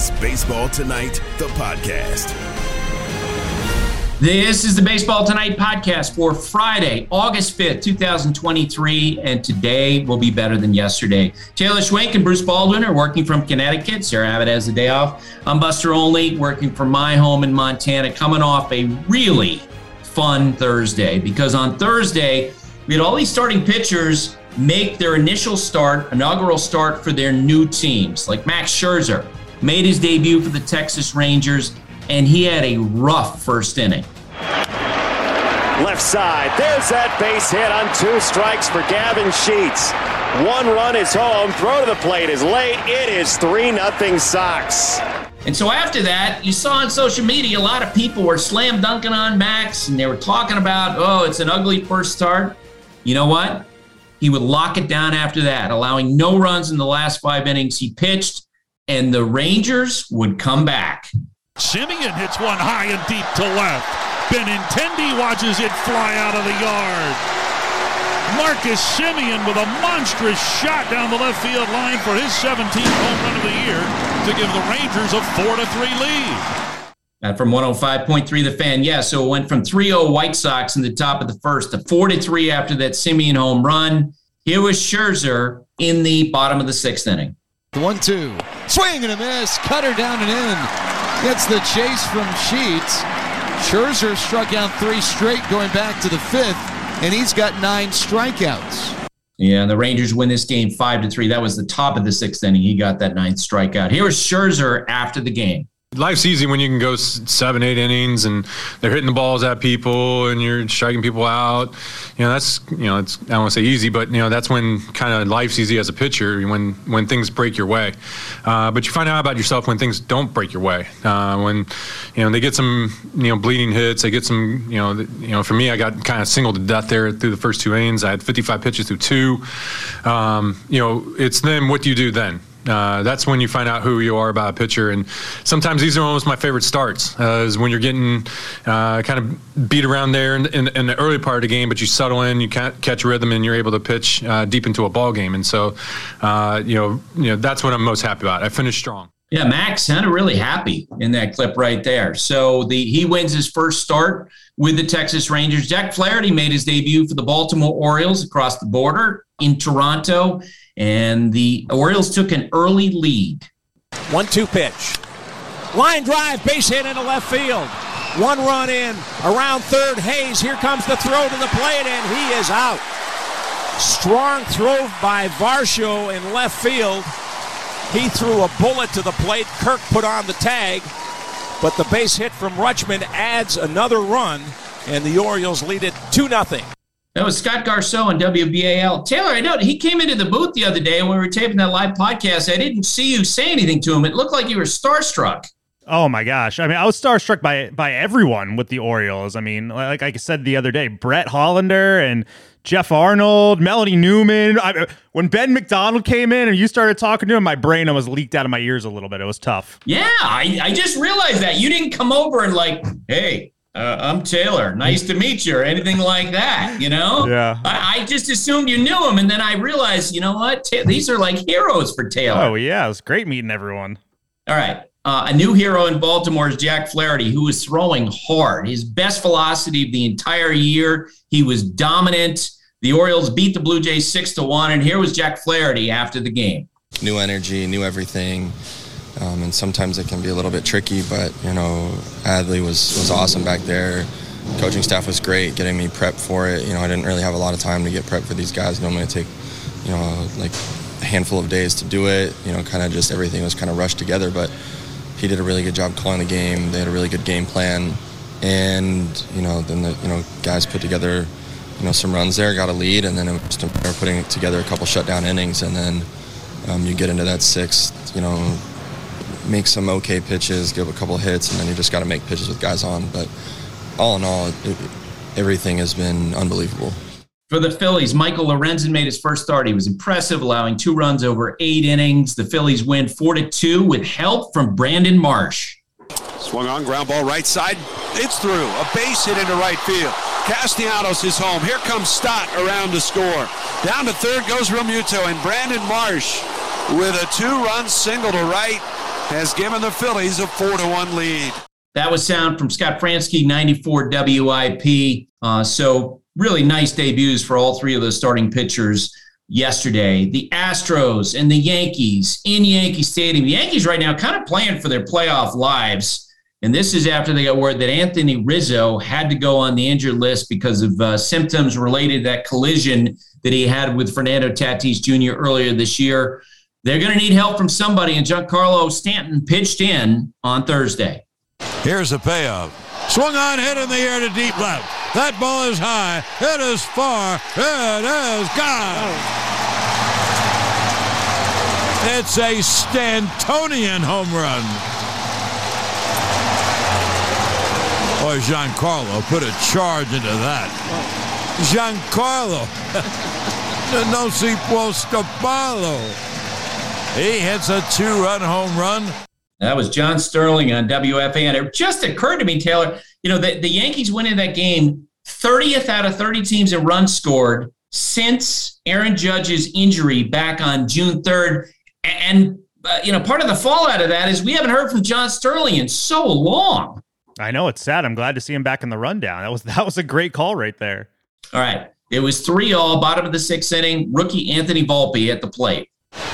is Baseball Tonight, the podcast. This is the Baseball Tonight podcast for Friday, August 5th, 2023, and today will be better than yesterday. Taylor Schwenk and Bruce Baldwin are working from Connecticut. Sarah Abbott has the day off. I'm Buster Olney, working from my home in Montana, coming off a really fun Thursday, because on Thursday, we had all these starting pitchers make their inaugural start for their new teams. Like Max Scherzer made his debut for the Texas Rangers, and he had a rough first inning. Left side, there's that base hit on 2 strikes for Gavin Sheets. 1 run is home, throw to the plate is late, it is 3-0 Sox. And so after that, you saw on social media, a lot of people were slam dunking on Max, and they were talking about, oh, it's an ugly first start. You know what? He would lock it down after that, allowing no runs in the last 5 innings he pitched, and the Rangers would come back. Semien hits one high and deep to left. Benintendi watches it fly out of the yard. Marcus Semien with a monstrous shot down the left field line for his 17th home run of the year to give the Rangers a 4-3 lead. And from 105.3 The Fan, yeah, so it went from 3-0 White Sox in the top of the first to 4-3 after that Semien home run. Here was Scherzer in the bottom of the 6th inning. The 1-2. Swing and a miss. Cutter down and in. Gets the chase from Sheets. Scherzer struck out 3 straight going back to the 5th, and he's got 9 strikeouts. Yeah, and the Rangers win this game 5-3. That was the top of the 6th inning. He got that 9th strikeout. Here was Scherzer after the game. Life's easy when you can go 7-8 innings and they're hitting the balls at people and you're striking people out. That's, it's, I don't want to say easy, but, that's when kind of life's easy as a pitcher, when things break your way. But you find out about yourself when things don't break your way. When, they get some, bleeding hits, they get some, for me, I got kind of singled to death there through the first 2 innings. I had 55 pitches through 2. It's then what do you do then? That's when you find out who you are about a pitcher. And sometimes these are almost my favorite starts, is when you're getting kind of beat around there in the early part of the game, but you settle in, you catch rhythm, and you're able to pitch deep into a ball game. And so, that's what I'm most happy about. I finished strong. Yeah, Max sounded really happy in that clip right there. So he wins his first start with the Texas Rangers. Jack Flaherty made his debut for the Baltimore Orioles across the border in Toronto, and the Orioles took an early lead. 1-2 pitch. Line drive, base hit into left field. 1 run in, around third, Hayes. Here comes the throw to the plate, and he is out. Strong throw by Varsho in left field. He threw a bullet to the plate. Kirk put on the tag, but the base hit from Rutschman adds another run, and the Orioles lead it 2-0. That was Scott Garceau on WBAL. Taylor, I know he came into the booth the other day when we were taping that live podcast. I didn't see you say anything to him. It looked like you were starstruck. Oh, my gosh. I mean, I was starstruck by everyone with the Orioles. I mean, like I said the other day, Brett Hollander and Jeff Arnold, Melody Newman. When Ben McDonald came in and you started talking to him, my brain almost leaked out of my ears a little bit. It was tough. Yeah, I just realized that. You didn't come over and like, hey, I'm Taylor. Nice to meet you, or anything like that, Yeah. I just assumed you knew him, and then I realized, you know what? These are like heroes for Taylor. Oh, yeah. It was great meeting everyone. All right. A new hero in Baltimore is Jack Flaherty, who was throwing hard. His best velocity of the entire year. He was dominant. The Orioles beat the Blue Jays 6-1, and here was Jack Flaherty after the game. New energy, new everything. And sometimes it can be a little bit tricky, but, Adley was awesome back there. Coaching staff was great getting me prepped for it. I didn't really have a lot of time to get prepped for these guys. Normally I take, like a handful of days to do it. Kind of just everything was kind of rushed together, but he did a really good job calling the game. They had a really good game plan. And, then the guys put together, some runs there, got a lead, and then it was just putting together a couple shutdown innings. And then you get into that 6th, make some okay pitches, give a couple hits, and then you just got to make pitches with guys on. But all in all, everything has been unbelievable. For the Phillies, Michael Lorenzen made his first start. He was impressive, allowing 2 runs over 8 innings. The Phillies win 4-2 with help from Brandon Marsh. Swung on, ground ball right side. It's through. A base hit into right field. Castellanos is home. Here comes Stott around to score. Down to third goes Realmuto, and Brandon Marsh with a 2-run single to right has given the Phillies a 4-1 lead. That was sound from Scott Fransky, 94 WIP. So really nice debuts for all three of those starting pitchers yesterday. The Astros and the Yankees in Yankee Stadium. The Yankees right now kind of playing for their playoff lives. And this is after they got word that Anthony Rizzo had to go on the injured list because of symptoms related to that collision that he had with Fernando Tatis Jr. earlier this year. They're going to need help from somebody, and Giancarlo Stanton pitched in on Thursday. Here's the payoff. Swung on, hit in the air to deep left. That ball is high. It is far. It is gone. It's a Stantonian home run. Boy, Giancarlo put a charge into that. Giancarlo. No si può stopparlo. He hits a 2-run home run. That was John Sterling on WFAN. It just occurred to me, Taylor, the Yankees winning that game, 30th out of 30 teams in runs scored since Aaron Judge's injury back on June 3rd. And, part of the fallout of that is we haven't heard from John Sterling in so long. I know, it's sad. I'm glad to see him back in the rundown. That was a great call right there. All right. It was 3-all, bottom of the sixth inning. Rookie Anthony Volpe at the plate.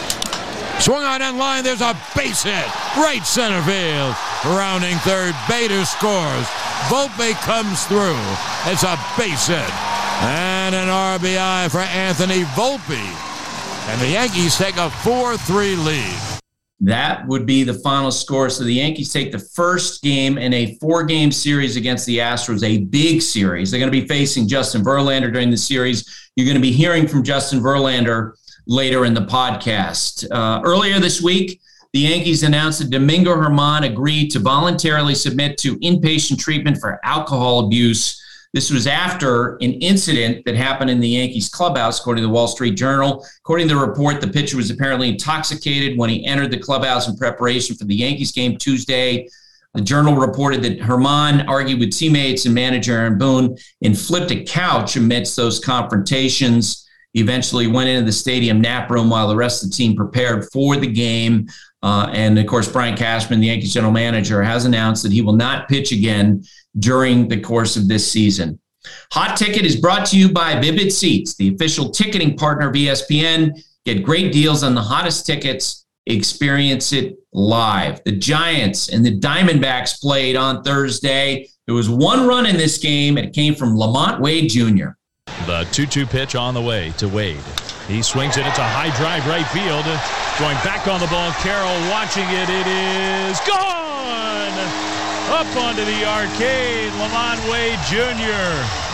Swung on in line. There's a base hit. Right center field. Rounding third. Bader scores. Volpe comes through. It's a base hit. And an RBI for Anthony Volpe. And the Yankees take a 4-3 lead. That would be the final score. So the Yankees take the first game in a 4-game series against the Astros, a big series. They're going to be facing Justin Verlander during the series. You're going to be hearing from Justin Verlander later in the podcast. Earlier this week, the Yankees announced that Domingo Germán agreed to voluntarily submit to inpatient treatment for alcohol abuse. This was after an incident that happened in the Yankees clubhouse, according to the Wall Street Journal. According to the report, the pitcher was apparently intoxicated when he entered the clubhouse in preparation for the Yankees game Tuesday. The Journal reported that Germán argued with teammates and manager Aaron Boone and flipped a couch amidst those confrontations. He eventually went into the stadium nap room while the rest of the team prepared for the game. And, of course, Brian Cashman, the Yankees general manager, has announced that he will not pitch again during the course of this season. Hot Ticket is brought to you by Vivid Seats, the official ticketing partner of ESPN. Get great deals on the hottest tickets. Experience it live. The Giants and the Diamondbacks played on Thursday. There was one run in this game, and it came from Lamont Wade Jr. The 2-2 pitch on the way to Wade. He swings it. It's a high drive right field. Going back on the ball. Carroll watching it. It is gone! Up onto the arcade. Lamont Wade Jr.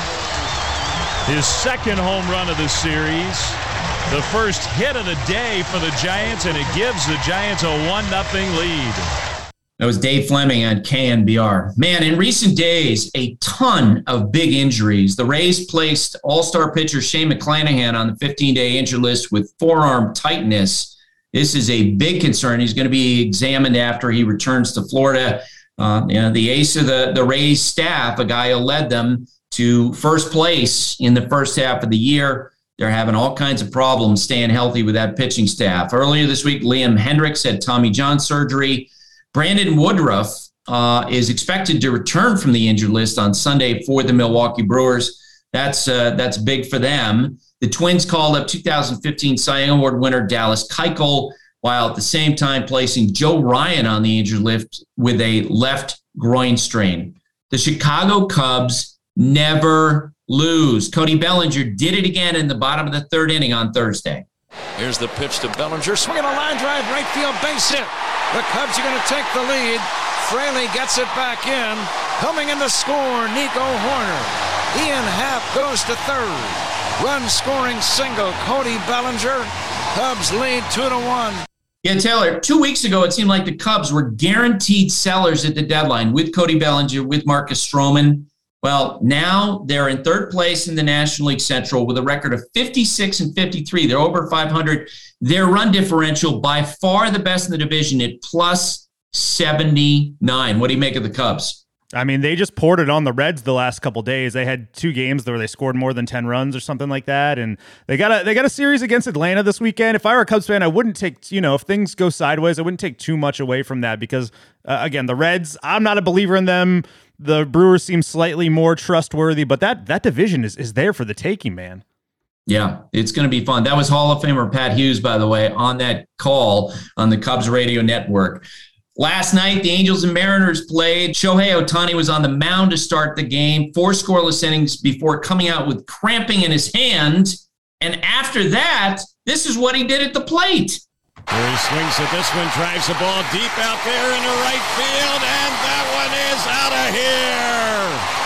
His second home run of the series. The first hit of the day for the Giants, and it gives the Giants a 1-0 lead. That was Dave Fleming on KNBR. Man, in recent days, a ton of big injuries. The Rays placed all-star pitcher Shane McClanahan on the 15-day injured list with forearm tightness. This is a big concern. He's going to be examined after he returns to Florida. The ace of the Rays staff, a guy who led them to first place in the first half of the year. They're having all kinds of problems staying healthy with that pitching staff. Earlier this week, Liam Hendriks had Tommy John surgery. Brandon Woodruff is expected to return from the injured list on Sunday for the Milwaukee Brewers. That's big for them. The Twins called up 2015 Cy Young Award winner Dallas Keuchel, while at the same time placing Joe Ryan on the injured list with a left groin strain. The Chicago Cubs never lose. Cody Bellinger did it again in the bottom of the third inning on Thursday. Here's the pitch to Bellinger, swinging a line drive, right field, base hit. The Cubs are going to take the lead. Fraley gets it back in. Coming in to score, Nico Horner. Ian Happ goes to third. Run scoring single, Cody Bellinger. Cubs lead 2-1. Yeah, Taylor, 2 weeks ago, it seemed like the Cubs were guaranteed sellers at the deadline with Cody Bellinger, with Marcus Stroman. Well, now they're in third place in the National League Central with a record of 56-53. They're over 500. Their run differential, by far the best in the division, at plus 79. What do you make of the Cubs? I mean, they just poured it on the Reds the last couple days. They had 2 games where they scored more than 10 runs or something like that, and they got a series against Atlanta this weekend. If I were a Cubs fan, I wouldn't take, if things go sideways, I wouldn't take too much away from that because, again, the Reds, I'm not a believer in them. The Brewers seem slightly more trustworthy, but that division is there for the taking, man. Yeah, it's going to be fun. That was Hall of Famer Pat Hughes, by the way, on that call on the Cubs radio network. Last night, the Angels and Mariners played. Shohei Ohtani was on the mound to start the game, 4 scoreless innings before coming out with cramping in his hand. And after that, this is what he did at the plate. Here he swings at this one, drives the ball deep out there into right field, and that one is out of here.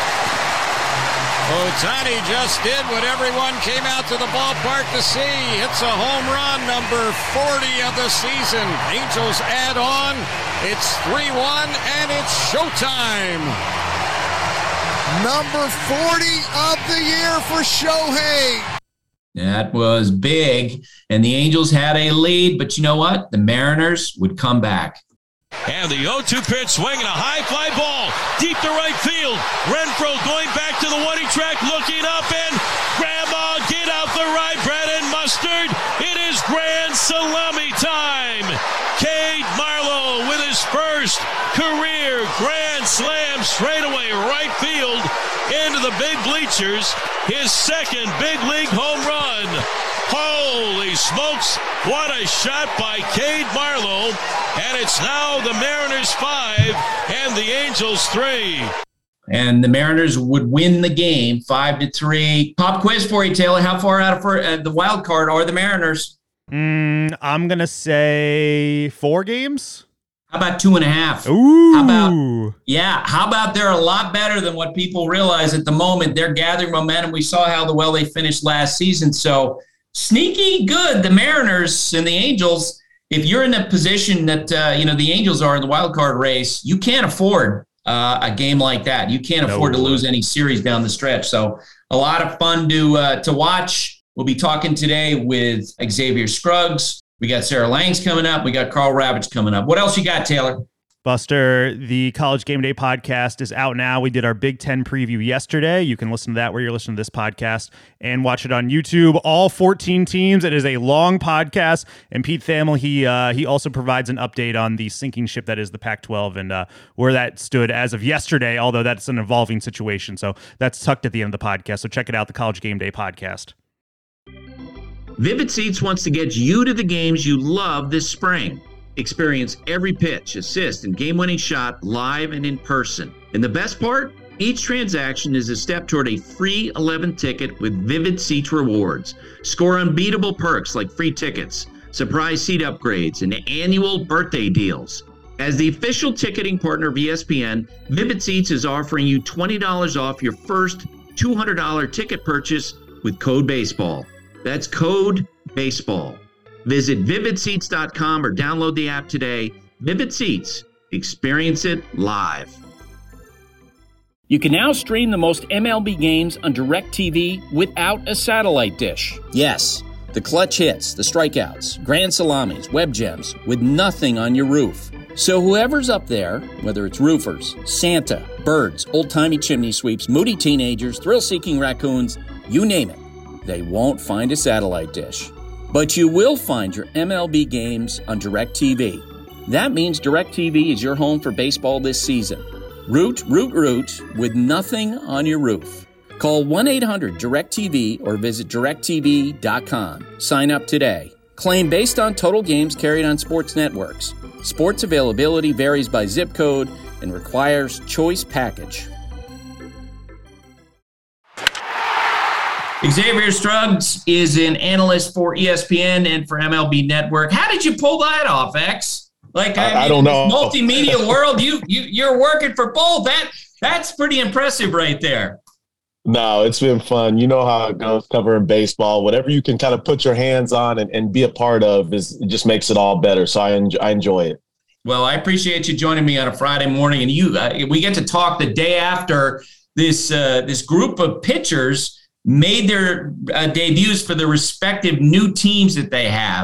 Ohtani just did what everyone came out to the ballpark to see. It's a home run, number 40 of the season. Angels add on. It's 3-1, and it's showtime. Number 40 of the year for Shohei. That was big, and the Angels had a lead, but you know what? The Mariners would come back. And the 0-2 pitch, swinging a high fly ball deep to right field. Renfroe going back to the 1-2 track, looking up, and Grandma, get out the rye bread and mustard. It is grand salami time. Cade Marlowe with his first career grand slam straightaway right field into the big bleachers. His second big league home run. Holy smokes, what a shot by Cade Marlowe. And it's now the Mariners 5 and the Angels 3. And the Mariners would win the game 5-3. Pop quiz for you, Taylor. How far out of the wild card are the Mariners? I'm going to say 4 games. How about 2.5? Ooh. How about they're a lot better than what people realize at the moment. They're gathering momentum. We saw how well they finished last season. So sneaky good, the Mariners and the Angels. If you're in a position that, the Angels are in the wild card race, you can't afford a game like that. You can't afford to lose any series down the stretch. So a lot of fun to watch. We'll be talking today with Xavier Scruggs. We got Sarah Langs coming up. We got Carl Ravitch coming up. What else you got, Taylor? Buster, the College Game Day podcast is out now. We did our Big Ten preview yesterday. You can listen to that where you're listening to this podcast and watch it on YouTube. All 14 teams. It is a long podcast. And Pete Thamel, he also provides an update on the sinking ship that is the Pac-12 and where that stood as of yesterday, although that's an evolving situation. So that's tucked at the end of the podcast. So check it out, the College Game Day podcast. Vivid Seats wants to get you to the games you love this spring. Experience every pitch, assist, and game-winning shot live and in person. And the best part? Each transaction is a step toward a free 11th ticket with Vivid Seats rewards. Score unbeatable perks like free tickets, surprise seat upgrades, and annual birthday deals. As the official ticketing partner of ESPN, Vivid Seats is offering you $20 off your first $200 ticket purchase with code BASEBALL. That's code BASEBALL. Visit vividseats.com or download the app today. Vivid Seats. Experience it live. You can now stream the most MLB games on DirecTV without a satellite dish. Yes, the clutch hits, the strikeouts, grand salamis, web gems, with nothing on your roof. So whoever's up there, whether it's roofers, Santa, birds, old-timey chimney sweeps, moody teenagers, thrill-seeking raccoons, you name it, they won't find a satellite dish. But you will find your MLB games on DirecTV. That means DirecTV is your home for baseball this season. Root with nothing on your roof. Call 1-800-DirecTV or visit directtv.com. Sign up today. Claim based on total games carried on sports networks. Sports availability varies by zip code and requires choice package. Xavier Scruggs is an analyst for ESPN and for MLB Network. How did you pull that off, X? I don't know. Multimedia world, you're working for both. That's pretty impressive right there. No, it's been fun. You know how it goes covering baseball. Whatever you can kind of put your hands on and be a part of it just makes it all better. So I enjoy it. Well, I appreciate you joining me on a Friday morning, and we get to talk the day after this group of pitchers made their debuts for the respective new teams that they have.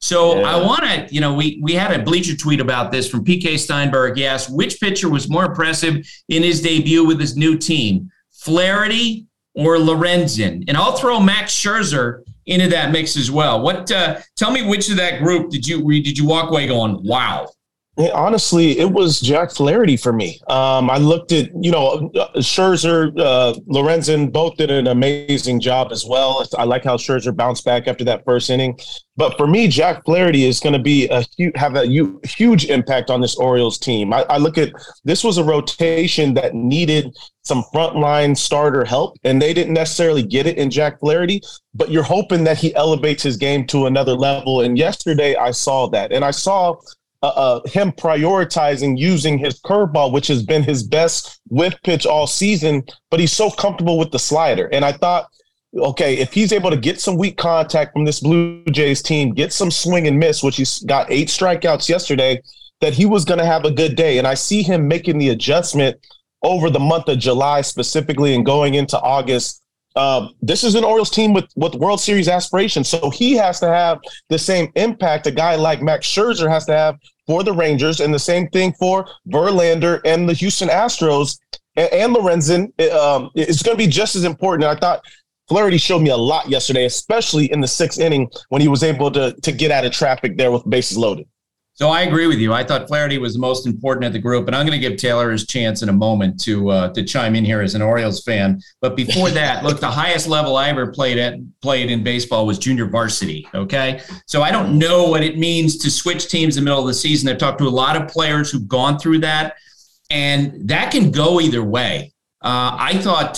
So I want to, we had a Bleacher tweet about this from PK Steinberg. He asked, which pitcher was more impressive in his debut with his new team, Flaherty or Lorenzen? And I'll throw Max Scherzer into that mix as well. Tell me which of that group did you walk away going, wow? Honestly, it was Jack Flaherty for me. I looked at, Scherzer, Lorenzen both did an amazing job as well. I like how Scherzer bounced back after that first inning. But for me, Jack Flaherty is going to be have a huge impact on this Orioles team. I look at this was a rotation that needed some frontline starter help, and they didn't necessarily get it in Jack Flaherty, but you're hoping that he elevates his game to another level. And yesterday I saw that, and I saw him prioritizing using his curveball, which has been his best whiff pitch all season, but he's so comfortable with the slider. And I thought, okay, if he's able to get some weak contact from this Blue Jays team, get some swing and miss, which he's got 8 strikeouts yesterday, that he was going to have a good day. And I see him making the adjustment over the month of July specifically and going into August. This is an Orioles team with World Series aspirations, so he has to have the same impact a guy like Max Scherzer has to have for the Rangers, and the same thing for Verlander and the Houston Astros and Lorenzen. It's going to be just as important. And I thought Flaherty showed me a lot yesterday, especially in the 6th inning when he was able to get out of traffic there with bases loaded. So I agree with you. I thought Flaherty was the most important of the group, and I'm going to give Taylor his chance in a moment to chime in here as an Orioles fan. But before that, look, the highest level I ever played in baseball was junior varsity, okay? So I don't know what it means to switch teams in the middle of the season. I've talked to a lot of players who've gone through that, and that can go either way. I thought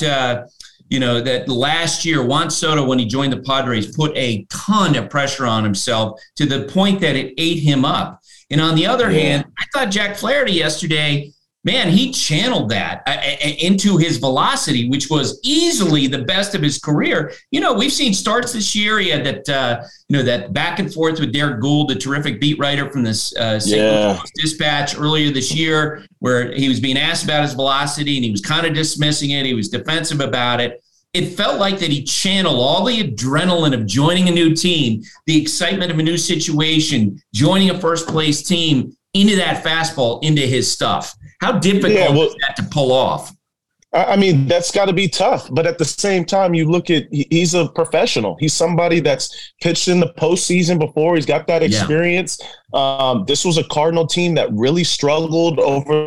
that last year, Juan Soto, when he joined the Padres, put a ton of pressure on himself to the point that it ate him up. And on the other hand, I thought Jack Flaherty yesterday, man, he channeled that into his velocity, which was easily the best of his career. We've seen starts this year. He had that back and forth with Derek Gould, the terrific beat writer from this St. Louis Dispatch earlier this year, where he was being asked about his velocity and he was kind of dismissing it. He was defensive about it. It felt like that he channeled all the adrenaline of joining a new team, the excitement of a new situation, joining a first-place team into that fastball, into his stuff. How difficult is that to pull off? I mean, that's got to be tough. But at the same time, you look at he's a professional. He's somebody that's pitched in the postseason before. He's got that experience. This was a Cardinal team that really struggled over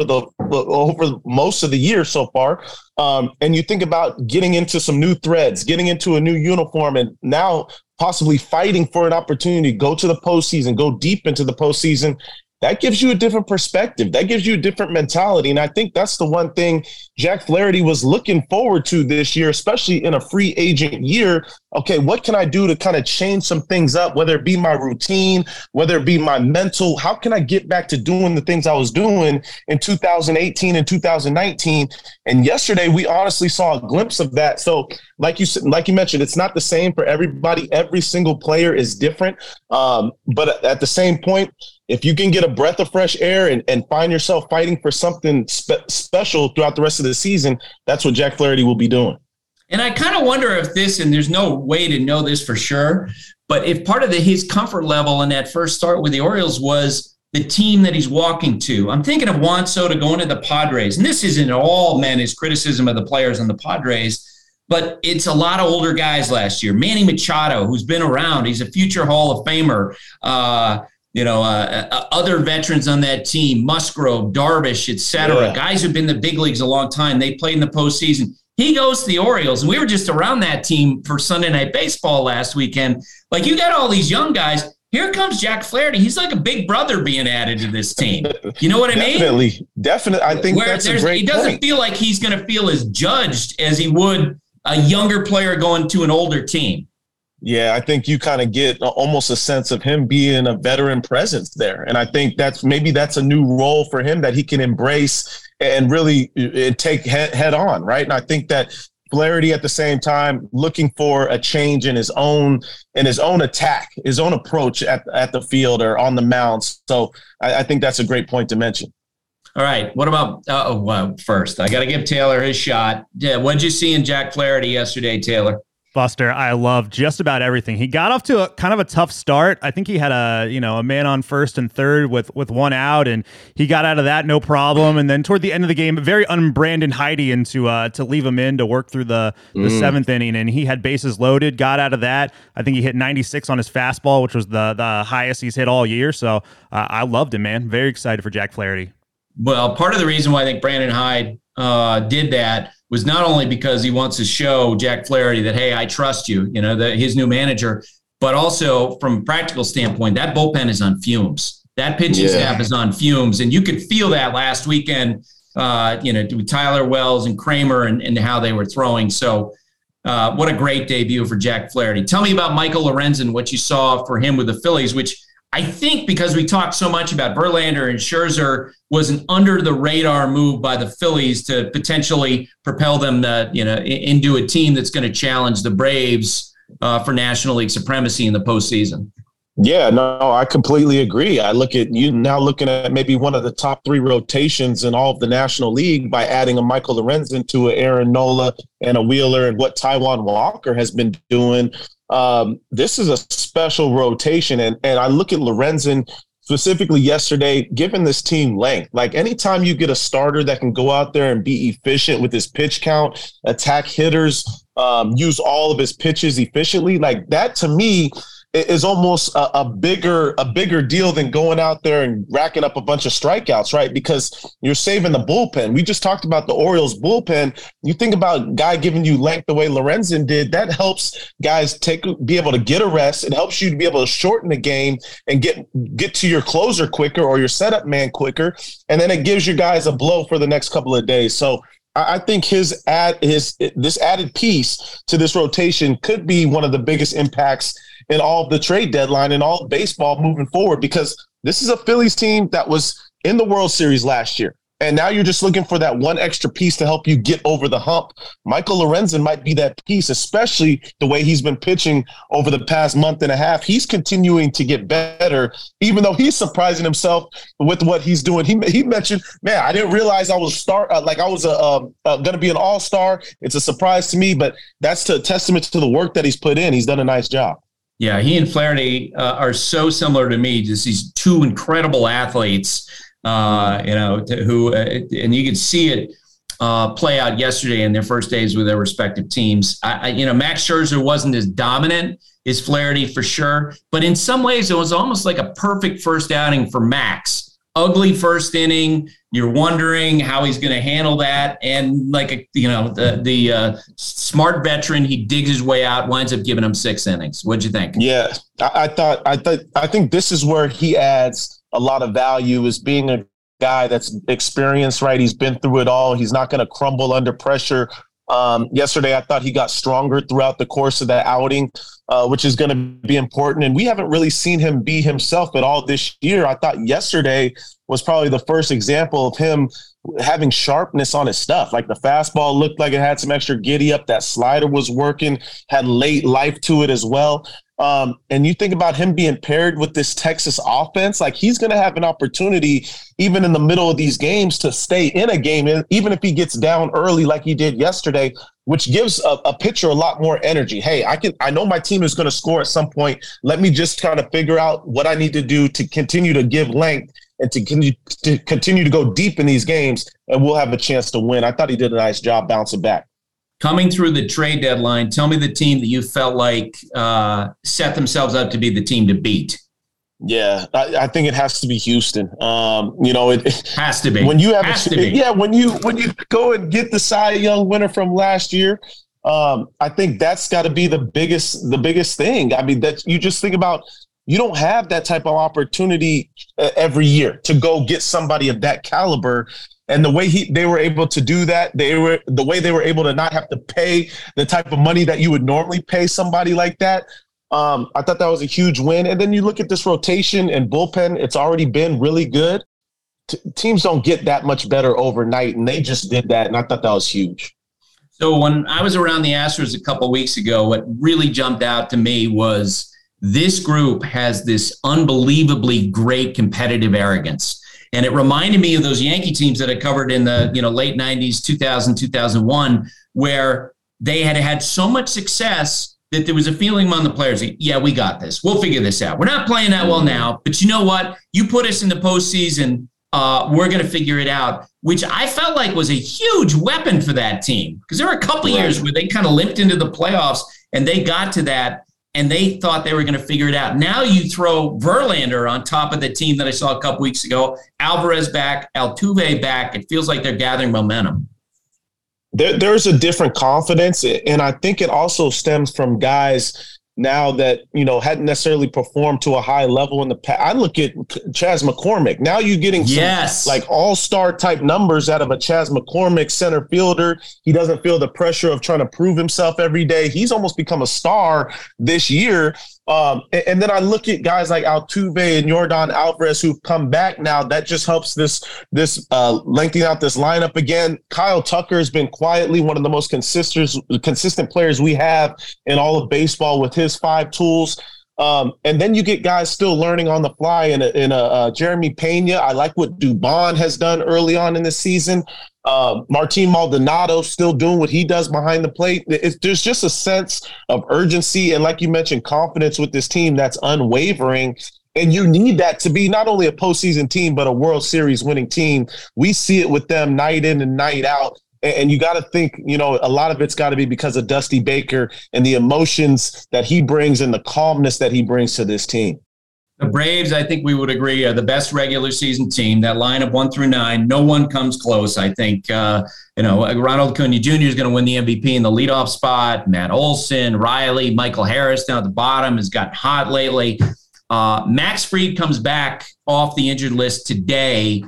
most of the year so far. And you think about getting into some new threads, getting into a new uniform, and now possibly fighting for an opportunity to go to the postseason, go deep into the postseason. That gives you a different perspective. That gives you a different mentality. And I think that's the one thing Jack Flaherty was looking forward to this year, especially in a free agent year. Okay, what can I do to kind of change some things up, whether it be my routine, whether it be my mental? How can I get back to doing the things I was doing in 2018 and 2019? And yesterday, we honestly saw a glimpse of that. So like you mentioned, it's not the same for everybody. Every single player is different. But at the same point, if you can get a breath of fresh air and find yourself fighting for something special throughout the rest of the season, that's what Jack Flaherty will be doing. And I kind of wonder if this, and there's no way to know this for sure, but if part of his comfort level in that first start with the Orioles was the team that he's walking to. I'm thinking of Juan Soto going to the Padres, and this isn't all meant as criticism of the players on the Padres, but it's a lot of older guys last year. Manny Machado, who's been around, he's a future Hall of Famer. Other veterans on that team, Musgrove, Darvish, et cetera, guys who've been in the big leagues a long time. They played in the postseason. He goes to the Orioles, and we were just around that team for Sunday Night Baseball last weekend. Like, you got all these young guys. Here comes Jack Flaherty. He's like a big brother being added to this team. You know what I mean? Definitely. I think that's a great He doesn't point. feel like he's going to feel as judged as he would a younger player going to an older team. Yeah, I think you kind of get almost a sense of him being a veteran presence there. And I think that's a new role for him that he can embrace and really take head on, right? And I think that Flaherty at the same time looking for a change in his own attack, his own approach at the field or on the mound. So I think that's a great point to mention. All right. What about first? I got to give Taylor his shot. Yeah, what did you see in Jack Flaherty yesterday, Taylor? Buster, I love just about everything. He got off to a kind of a tough start. I think he had a man on first and third with one out, and he got out of that no problem. And then toward the end of the game, very un-Brandon Heidi to leave him in to work through the seventh inning, and he had bases loaded, got out of that. I think he hit 96 on his fastball, which was the highest he's hit all year. So I loved him, man. Very excited for Jack Flaherty. Well, part of the reason why I think Brandon Hyde did that was not only because he wants to show Jack Flaherty that, hey, I trust you, his new manager, but also from a practical standpoint, that bullpen is on fumes. That pitching staff is on fumes. And you could feel that last weekend, with Tyler Wells and Kramer and how they were throwing. So what a great debut for Jack Flaherty. Tell me about Michael Lorenzen, what you saw for him with the Phillies, which I think because we talked so much about Verlander and Scherzer was an under-the-radar move by the Phillies to potentially propel them into a team that's going to challenge the Braves for National League supremacy in the postseason. Yeah, no, I completely agree. I look at you now looking at maybe one of the top 3 rotations in all of the National League by adding a Michael Lorenzen to an Aaron Nola and a Wheeler and what Taijuan Walker has been doing. This is a special rotation. And I look at Lorenzen specifically yesterday, giving this team length. Like anytime you get a starter that can go out there and be efficient with his pitch count, attack hitters, use all of his pitches efficiently, like that to me is almost a bigger deal than going out there and racking up a bunch of strikeouts, right? Because you're saving the bullpen. We just talked about the Orioles bullpen. You think about a guy giving you length the way Lorenzen did, that helps guys be able to get a rest. It helps you to be able to shorten the game and get to your closer quicker or your setup man quicker. And then it gives you guys a blow for the next couple of days. So I think this added piece to this rotation could be one of the biggest impacts in all of the trade deadline and all of baseball moving forward, because this is a Phillies team that was in the World Series last year. And now you're just looking for that one extra piece to help you get over the hump. Michael Lorenzen might be that piece, especially the way he's been pitching over the past month and a half. He's continuing to get better, even though he's surprising himself with what he's doing. He mentioned, man, I didn't realize I was going to be an all-star. It's a surprise to me, but that's a testament to the work that he's put in. He's done a nice job. Yeah, he and Flaherty are so similar to me, just these two incredible athletes, who and you could see it play out yesterday in their first days with their respective teams. Max Scherzer wasn't as dominant as Flaherty for sure, but in some ways it was almost like a perfect first outing for Max. Ugly first inning. You're wondering how he's going to handle that. And the smart veteran, he digs his way out, winds up giving him 6 innings. What'd you think? Yeah, I think this is where he adds a lot of value, is being a guy that's experienced, right? He's been through it all. He's not going to crumble under pressure. Yesterday, I thought he got stronger throughout the course of that outing, which is going to be important. And we haven't really seen him be himself at all this year. I thought yesterday was probably the first example of him having sharpness on his stuff. Like the fastball looked like it had some extra giddy up. That slider was working, had late life to it as well. And you think about him being paired with this Texas offense, like he's going to have an opportunity even in the middle of these games to stay in a game, even if he gets down early like he did yesterday, which gives a pitcher a lot more energy. Hey, I know my team is going to score at some point. Let me just kind of figure out what I need to do to continue to give length and to continue to go deep in these games, and we'll have a chance to win. I thought he did a nice job bouncing back. Coming through the trade deadline, tell me the team that you felt like set themselves up to be the team to beat. Yeah, I think it has to be Houston. It has to be. When you have when you go and get the Cy Young winner from last year, I think that's got to be the biggest thing. I mean, that you just think about. You don't have that type of opportunity every year to go get somebody of that caliber. And the way they were able to do that, the way they were able to not have to pay the type of money that you would normally pay somebody like that. I thought that was a huge win. And then you look at this rotation and bullpen, it's already been really good. Teams don't get that much better overnight, and they just did that. And I thought that was huge. So when I was around the Astros a couple of weeks ago, what really jumped out to me was this group has this unbelievably great competitive arrogance. And it reminded me of those Yankee teams that I covered in the late 90s, 2000, 2001, where they had had so much success that there was a feeling among the players, yeah, we got this. We'll figure this out. We're not playing that well now, but you know what? You put us in the postseason, we're going to figure it out, which I felt like was a huge weapon for that team, because there were a couple years where they kind of limped into the playoffs and they got to that and they thought they were going to figure it out. Now you throw Verlander on top of the team that I saw a couple weeks ago, Alvarez back, Altuve back. It feels like they're gathering momentum. There's a different confidence, and I think it also stems from guys now that, hadn't necessarily performed to a high level in the past. I look at Chas McCormick. Now you're getting some like all-star type numbers out of a Chas McCormick center fielder. He doesn't feel the pressure of trying to prove himself every day. He's almost become a star this year. And then I look at guys like Altuve and Yordan Alvarez who've come back now. That just helps this lengthening out this lineup again. Kyle Tucker has been quietly one of the most consistent players we have in all of baseball with his 5 tools. And then you get guys still learning on the fly in a Jeremy Pena. I like what Dubon has done early on in the season. Martin Maldonado still doing what he does behind the plate. There's just a sense of urgency and, like you mentioned, confidence with this team that's unwavering. And you need that to be not only a postseason team, but a World Series winning team. We see it with them night in and night out. And you got to think, a lot of it's got to be because of Dusty Baker and the emotions that he brings and the calmness that he brings to this team. The Braves, I think we would agree, are the best regular season team. That lineup 1 through 9, no one comes close. I think, Ronald Acuna Jr. is going to win the MVP in the leadoff spot. Matt Olson, Riley, Michael Harris down at the bottom has gotten hot lately. Max Fried comes back off the injured list today.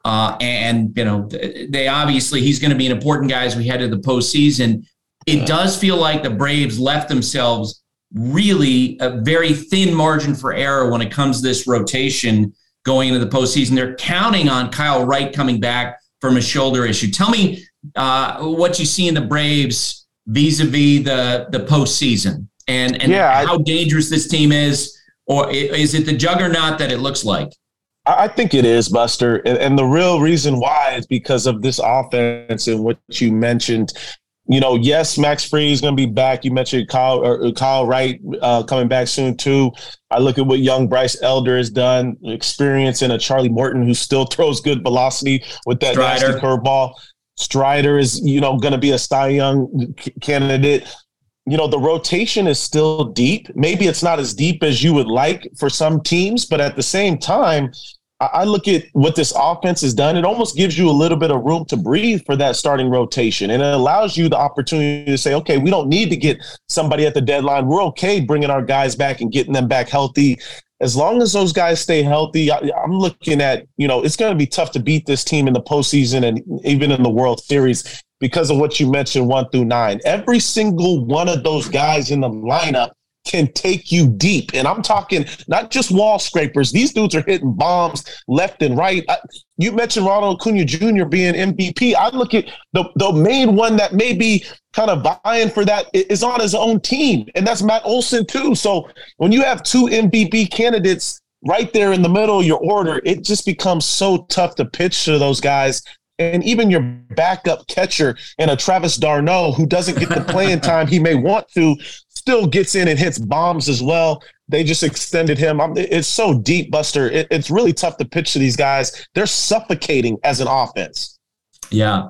They obviously, he's going to be an important guy as we head to the postseason. It does feel like the Braves left themselves really a very thin margin for error when it comes to this rotation going into the postseason. They're counting on Kyle Wright coming back from a shoulder issue. Tell me what you see in the Braves vis-a-vis the postseason and how dangerous this team is, or is it the juggernaut that it looks like? I think it is, Buster. And the real reason why is because of this offense and what you mentioned. Yes, Max Fried is going to be back. You mentioned Kyle Wright coming back soon, too. I look at what young Bryce Elder has done, experience in a Charlie Morton who still throws good velocity with that nasty curveball. Strider is, going to be a Cy Young candidate. The rotation is still deep. Maybe it's not as deep as you would like for some teams, but at the same time, I look at what this offense has done. It almost gives you a little bit of room to breathe for that starting rotation. And it allows you the opportunity to say, okay, we don't need to get somebody at the deadline. We're okay bringing our guys back and getting them back healthy. As long as those guys stay healthy, I'm looking at, it's going to be tough to beat this team in the postseason and even in the World Series because of what you mentioned, 1 through 9. Every single one of those guys in the lineup can take you deep. And I'm talking not just wall scrapers. These dudes are hitting bombs left and right. You mentioned Ronald Acuna Jr. being MVP. I look at the main one that may be kind of vying for that is on his own team, and that's Matt Olson too. So when you have 2 MVP candidates right there in the middle of your order, it just becomes so tough to pitch to those guys. And even your backup catcher and a Travis d'Arnaud, who doesn't get the playing time he may want to, still gets in and hits bombs as well. They just extended him. It's so deep, Buster. It's really tough to pitch to these guys. They're suffocating as an offense. Yeah,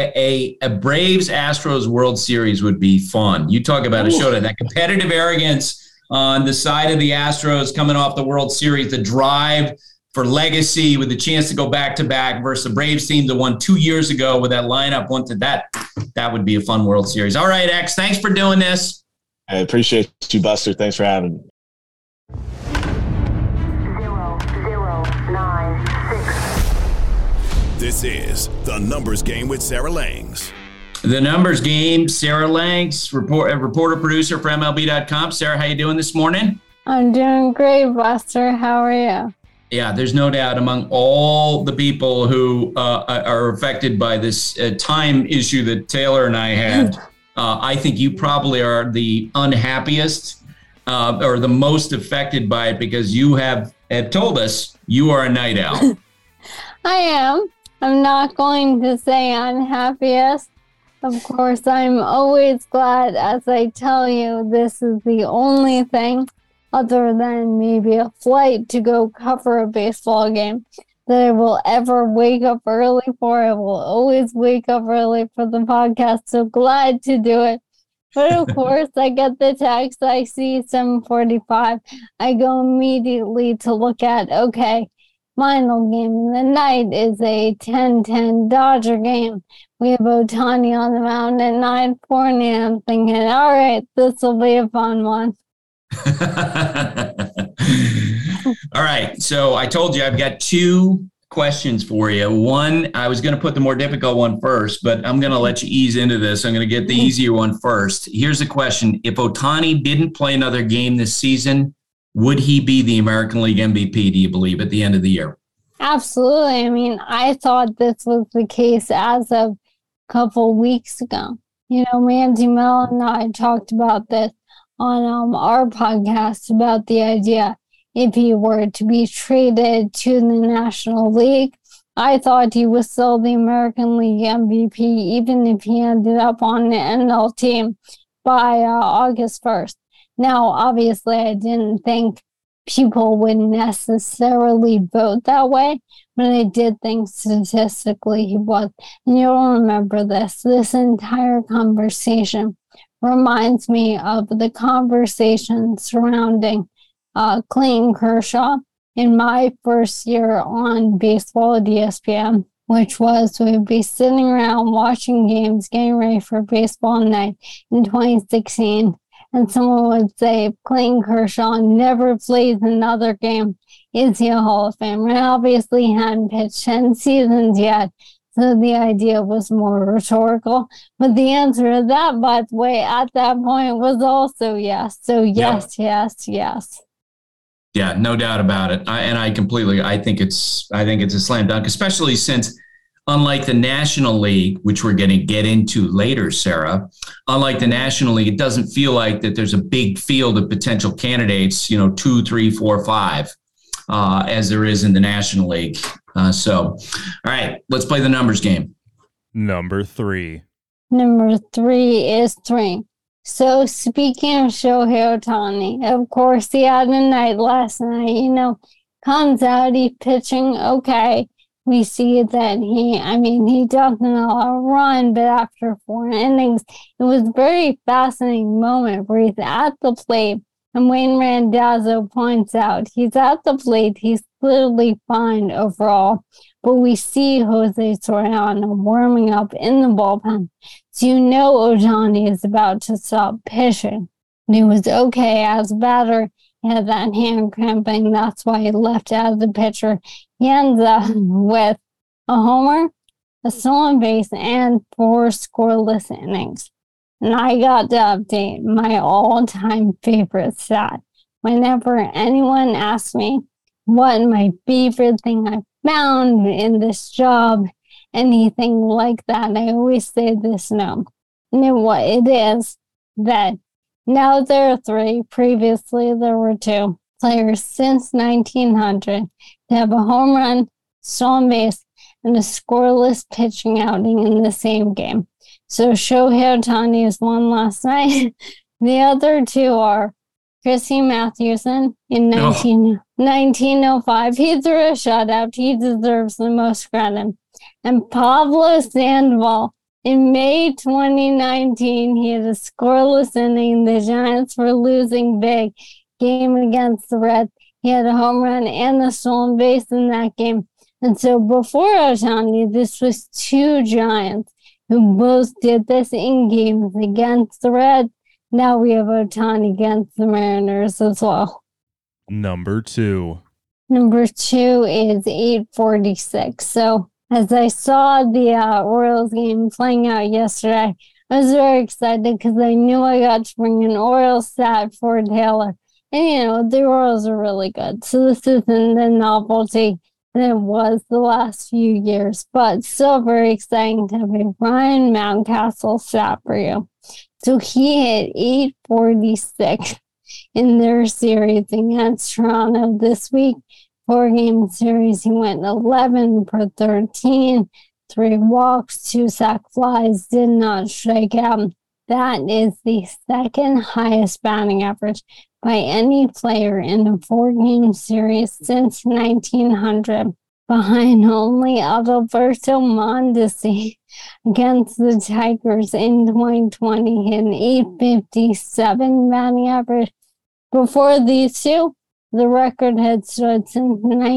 a Braves-Astros World Series would be fun. You talk about a showdown, that competitive arrogance on the side of the Astros coming off the World Series, the drive for legacy with the chance to go back-to-back versus the Braves team that won 2 years ago with that lineup. That would be a fun World Series. All right, X, thanks for doing this. I appreciate you, Buster. Thanks for having me. 0096. This is The Numbers Game with Sarah Langs. The Numbers Game, Sarah Langs, reporter, producer for MLB.com. Sarah, how you doing this morning? I'm doing great, Buster. How are you? Yeah, there's no doubt among all the people who are affected by this time issue that Taylor and I had, I think you probably are the unhappiest or the most affected by it because you have told us you are a night owl. I am. I'm not going to say unhappiest, Of course, I'm always glad, as I tell you, this is the only thing other than maybe a flight to go cover a baseball game that I will ever wake up early for. I will always wake up early for the podcast, so glad to do it. But of course, I get the text, I see 7:45. I go immediately to look at, okay, final game of the night is a 10-10 Dodger game. We have Ohtani on the mound at 9:40, and I'm thinking, all right, this will be a fun one. All right. So I told you I've got two questions for you. One, I was going to put the more difficult one first, but I'm going to let you ease into this. I'm going to get the easier one first. Here's the question. If Ohtani didn't play another game this season, would he be the American League MVP, do you believe, at the end of the year? Absolutely. I mean, I thought this was the case as of a couple weeks ago. You know, Mandy Mel and I talked about this on our podcast about the idea if he were to be traded to the National League. I thought he was still the American League MVP, even if he ended up on the NL team by August 1st. Now, obviously, I didn't think people would necessarily vote that way, but I did think statistically he was. And you'll remember this entire conversation reminds me of the conversation surrounding Clayton Kershaw in my first year on baseball at ESPN, which was we'd be sitting around watching games, getting ready for baseball night in 2016, and someone would say, if Clayton Kershaw never plays another game, is he a Hall of Famer? And obviously he hadn't pitched 10 seasons yet, so the idea was more rhetorical. But the answer to that, by the way, at that point was also yes. So yes, yes, yes. Yeah, no doubt about it. I think it's a slam dunk, especially since unlike the National League, which we're going to get into later, Sarah, unlike the National League, it doesn't feel like that there's a big field of potential candidates, 2, 3, 4, 5, as there is in the National League. All right, let's play the numbers game. Number 3. Number 3 is 3. So speaking of Shohei Ohtani, of course, he had a night last night, comes out, he's pitching okay. We see that he doesn't allow a run, but after 4 innings, it was a very fascinating moment where he's at the plate, and Wayne Randazzo points out he's at the plate, he's clearly fine overall, but we see Jose Soriano warming up in the bullpen. So Ohtani is about to stop pitching. And he was okay as a batter. He had that hand cramping. That's why he left as a pitcher. He ends up with a homer, a stolen base, and 4 scoreless innings. And I got to update my all-time favorite stat. Whenever anyone asks me what my favorite thing I found in this job, anything like that, I always say this now. And what it is that now there are 3, previously there were 2 players since 1900 to have a home run, stolen base, and a scoreless pitching outing in the same game. So Shohei Ohtani is one last night. The other 2 are Chrissy Mathewson in 1905. He threw a shutout. He deserves the most credit. And Pablo Sandoval in May 2019, he had a scoreless inning. The Giants were losing big game against the Reds. He had a home run and a stolen base in that game. And so before Ohtani, this was 2 Giants who both did this in games against the Reds. Now we have Ohtani against the Mariners as well. Number 2. Number 2 is 846. So as I saw the Orioles game playing out yesterday, I was very excited because I knew I got to bring an Orioles stat for Taylor. And, the Orioles are really good. So this isn't the novelty that it was the last few years, but still very exciting to have a Ryan Mountcastle stat for you. So he hit 846 in their series against Toronto this week. 4-game series, he went 11 for 13, 3 walks, 2 sac flies, did not strike out. That is the second highest batting average by any player in a 4-game series since 1900, behind only Adalberto Mondesi against the Tigers in 2020, hit an 857 batting average. Before these two, the record had stood since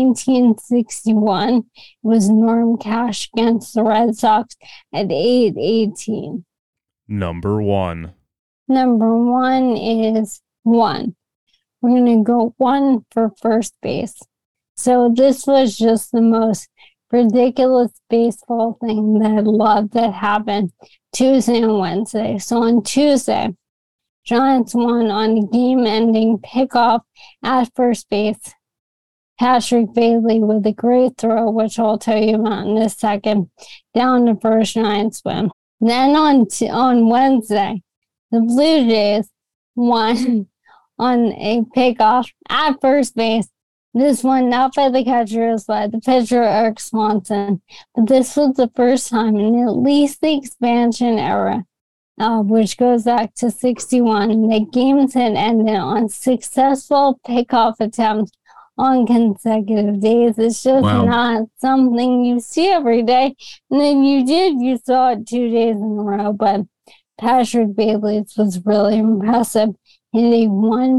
1961. It was Norm Cash against the Red Sox at 818. Number 1. Number 1 is 1. We're going to go 1 for first base. So this was just the most ridiculous baseball thing that I love that happened Tuesday and Wednesday. So on Tuesday, Giants won on a game-ending pickoff at first base. Patrick Bailey with a great throw, which I'll tell you about in a second, down to first. Giants win. Then on Wednesday, the Blue Jays won on a pickoff at first base. This one not by the catcher, it was by the pitcher, Eric Swanson. But this was the first time in at least the expansion era, which goes back to 61, that games had ended on successful pickoff attempts on consecutive days. It's just not something you see every day. And then you saw it 2 days in a row. But Patrick Bailey's was really impressive. Hit a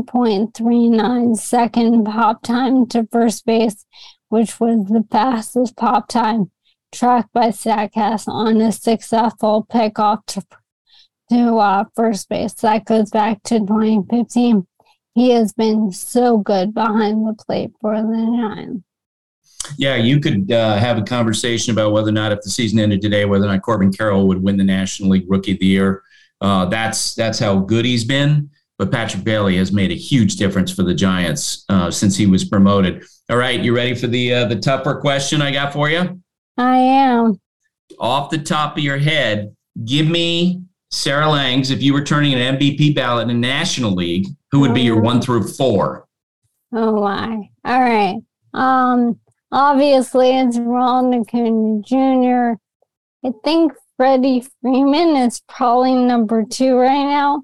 1.39 second pop time to first base, which was the fastest pop time tracked by StatCast on a successful pickoff to first base. That goes back to 2015. He has been so good behind the plate for the Giants. Yeah, you could have a conversation about whether or not, if the season ended today, whether or not Corbin Carroll would win the National League Rookie of the Year. That's how good he's been. But Patrick Bailey has made a huge difference for the Giants since he was promoted. All right, you ready for the tougher question I got for you? I am. Off the top of your head, give me Sarah Langs. If you were turning an MVP ballot in the National League, who would be your 1 through 4? Oh my! All right. Obviously it's Ronald Acuna Jr. I think Freddie Freeman is probably number 2 right now.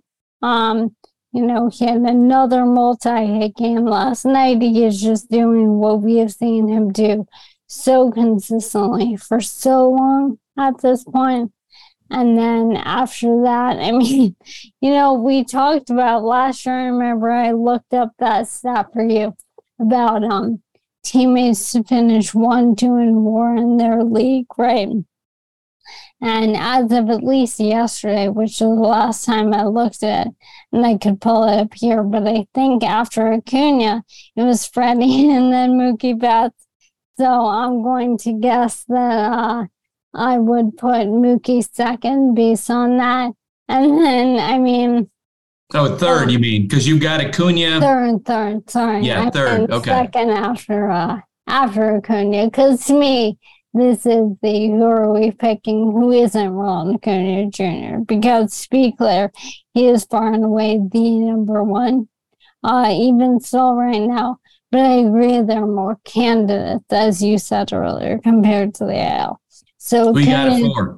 He had another multi-hit game last night. He is just doing what we have seen him do so consistently for so long at this point. And then after that, we talked about last year. I remember I looked up that stat for you about teammates to finish 1, 2, and 4 in their league, right? And as of at least yesterday, which was the last time I looked at it, and I could pull it up here, but I think after Acuna, it was Freddie and then Mookie Betts. So I'm going to guess that I would put Mookie second based on that. And then, third, you mean? Because you got Acuna. Third, sorry. Yeah, third, okay. Second after Acuna, because to me, this is the who are we picking who isn't Ronald Acuna Jr. Because to be clear, he is far and away the number 1, even still right now. But I agree there are more candidates, as you said earlier, compared to the AL. So we got a 4.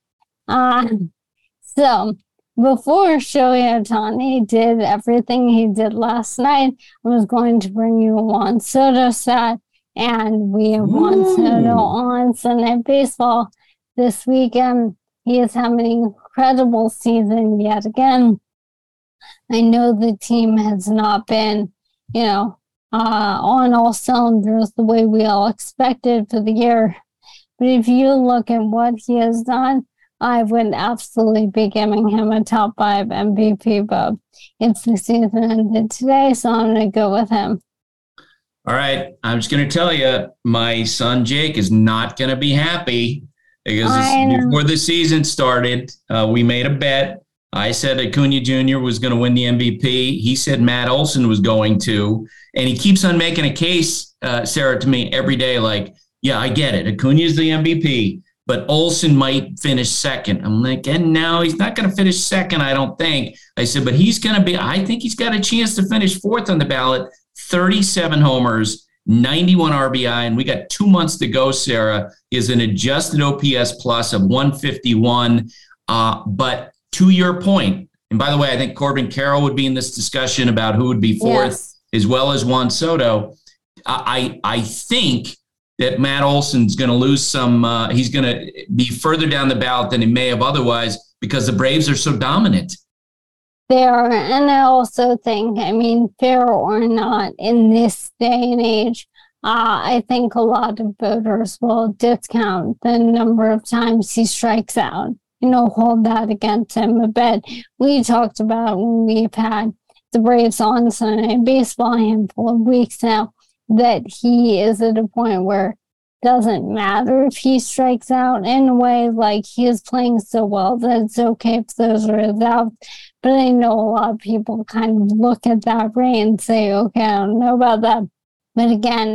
So before Shohei Ohtani did everything he did last night, I was going to bring you a Juan Soto stat. And we have Juan Soto on Sunday Night Baseball this weekend. He is having an incredible season yet again. I know the team has not been, on all cylinders the way we all expected for the year. But if you look at what he has done, I would absolutely be giving him a top 5 MVP vote if the season ended today. So I'm going to go with him. All right, I'm just going to tell you, my son Jake is not going to be happy because before the season started, we made a bet. I said Acuna Jr. was going to win the MVP. He said Matt Olson was going to. And he keeps on making a case, Sarah, to me every day, like, yeah, I get it. Acuna's the MVP, but Olson might finish second. I'm like, and no, he's not going to finish second, I don't think. I said, but I think he's got a chance to finish 4th on the ballot. 37 homers 91 RBI, and we got 2 months to go, Sarah, is an adjusted OPS plus of 151. But to your point, and by the way, I think Corbin Carroll would be in this discussion about who would be fourth, as well as Juan Soto. I think that Matt Olson's going to lose some. He's going to be further down the ballot than he may have otherwise because the Braves are so dominant. They are, and I also think, fair or not, in this day and age, I think a lot of voters will discount the number of times he strikes out. Hold that against him a bit. We talked about when we've had the Braves on Sunday Night Baseball a handful of weeks now, that he is at a point where it doesn't matter if he strikes out in a way, like he is playing so well that it's okay if those are his outs. But I know a lot of people kind of look at that rate and say, okay, I don't know about that. But again,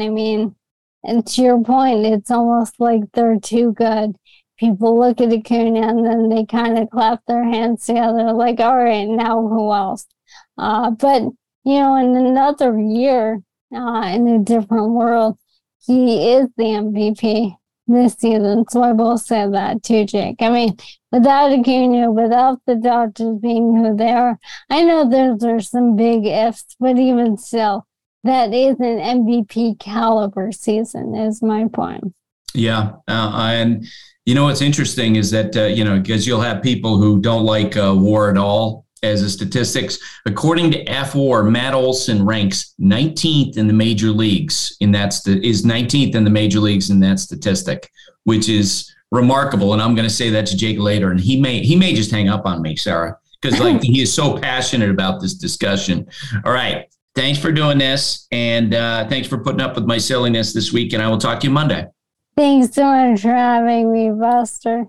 and to your point, it's almost like they're too good. People look at Acuna and then they kind of clap their hands together like, all right, now who else? But, in another year, in a different world, he is the MVP this season. So I will say that too, Jake. Without Acuna, without the Dodgers being who they are, I know there's some big ifs, but even still, that is an MVP caliber season, is my point. Yeah. And what's interesting is that, because you'll have people who don't like WAR at all as a statistics. According to FWAR, Matt Olson ranks 19th in the major leagues, and is 19th in the major leagues in that statistic, which is remarkable. And I'm going to say that to Jake later, and he may just hang up on me, Sarah, because he is so passionate about this discussion. All right. Thanks for doing this, and thanks for putting up with my silliness this week, and I will talk to you Monday. Thanks so much for having me, Buster.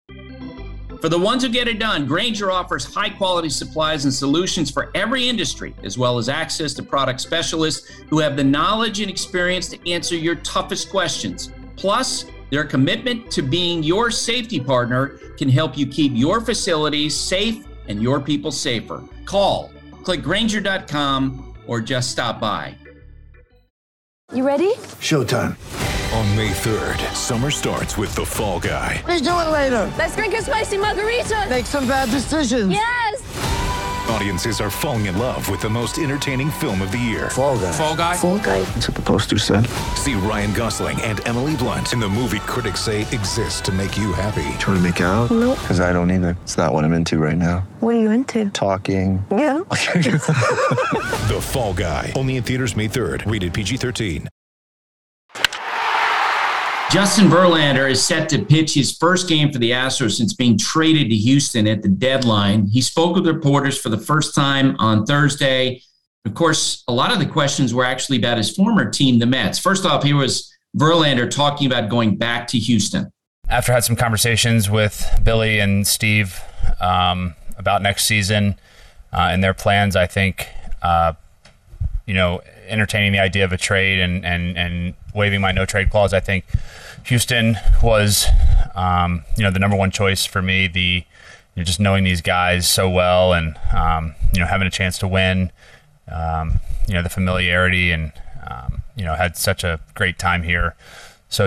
For the ones who get it done, Grainger offers high-quality supplies and solutions for every industry, as well as access to product specialists who have the knowledge and experience to answer your toughest questions. Plus, their commitment to being your safety partner can help you keep your facilities safe and your people safer. Call, click Grainger.com, or just stop by. You ready? Showtime. On May 3rd, summer starts with The Fall Guy. Let's do it later. Let's drink a spicy margarita. Make some bad decisions. Yes. Audiences are falling in love with the most entertaining film of the year. Fall Guy. Fall Guy? Fall Guy. That's what the poster said. See Ryan Gosling and Emily Blunt in the movie critics say exists to make you happy. Trying to make it out? Nope. Because I don't either. It's not what I'm into right now. What are you into? Talking. Yeah. The Fall Guy. Only in theaters May 3rd. Rated PG-13. Justin Verlander is set to pitch his first game for the Astros since being traded to Houston at the deadline. He spoke with reporters for the first time on Thursday. Of course, a lot of the questions were actually about his former team, the Mets. First off, here was Verlander talking about going back to Houston. After I had some conversations with Billy and Steve about next season and their plans, I think, entertaining the idea of a trade and waiving my no-trade clause, I think Houston was, the number one choice for me. Just knowing these guys so well and, having a chance to win, the familiarity and, had such a great time here. So,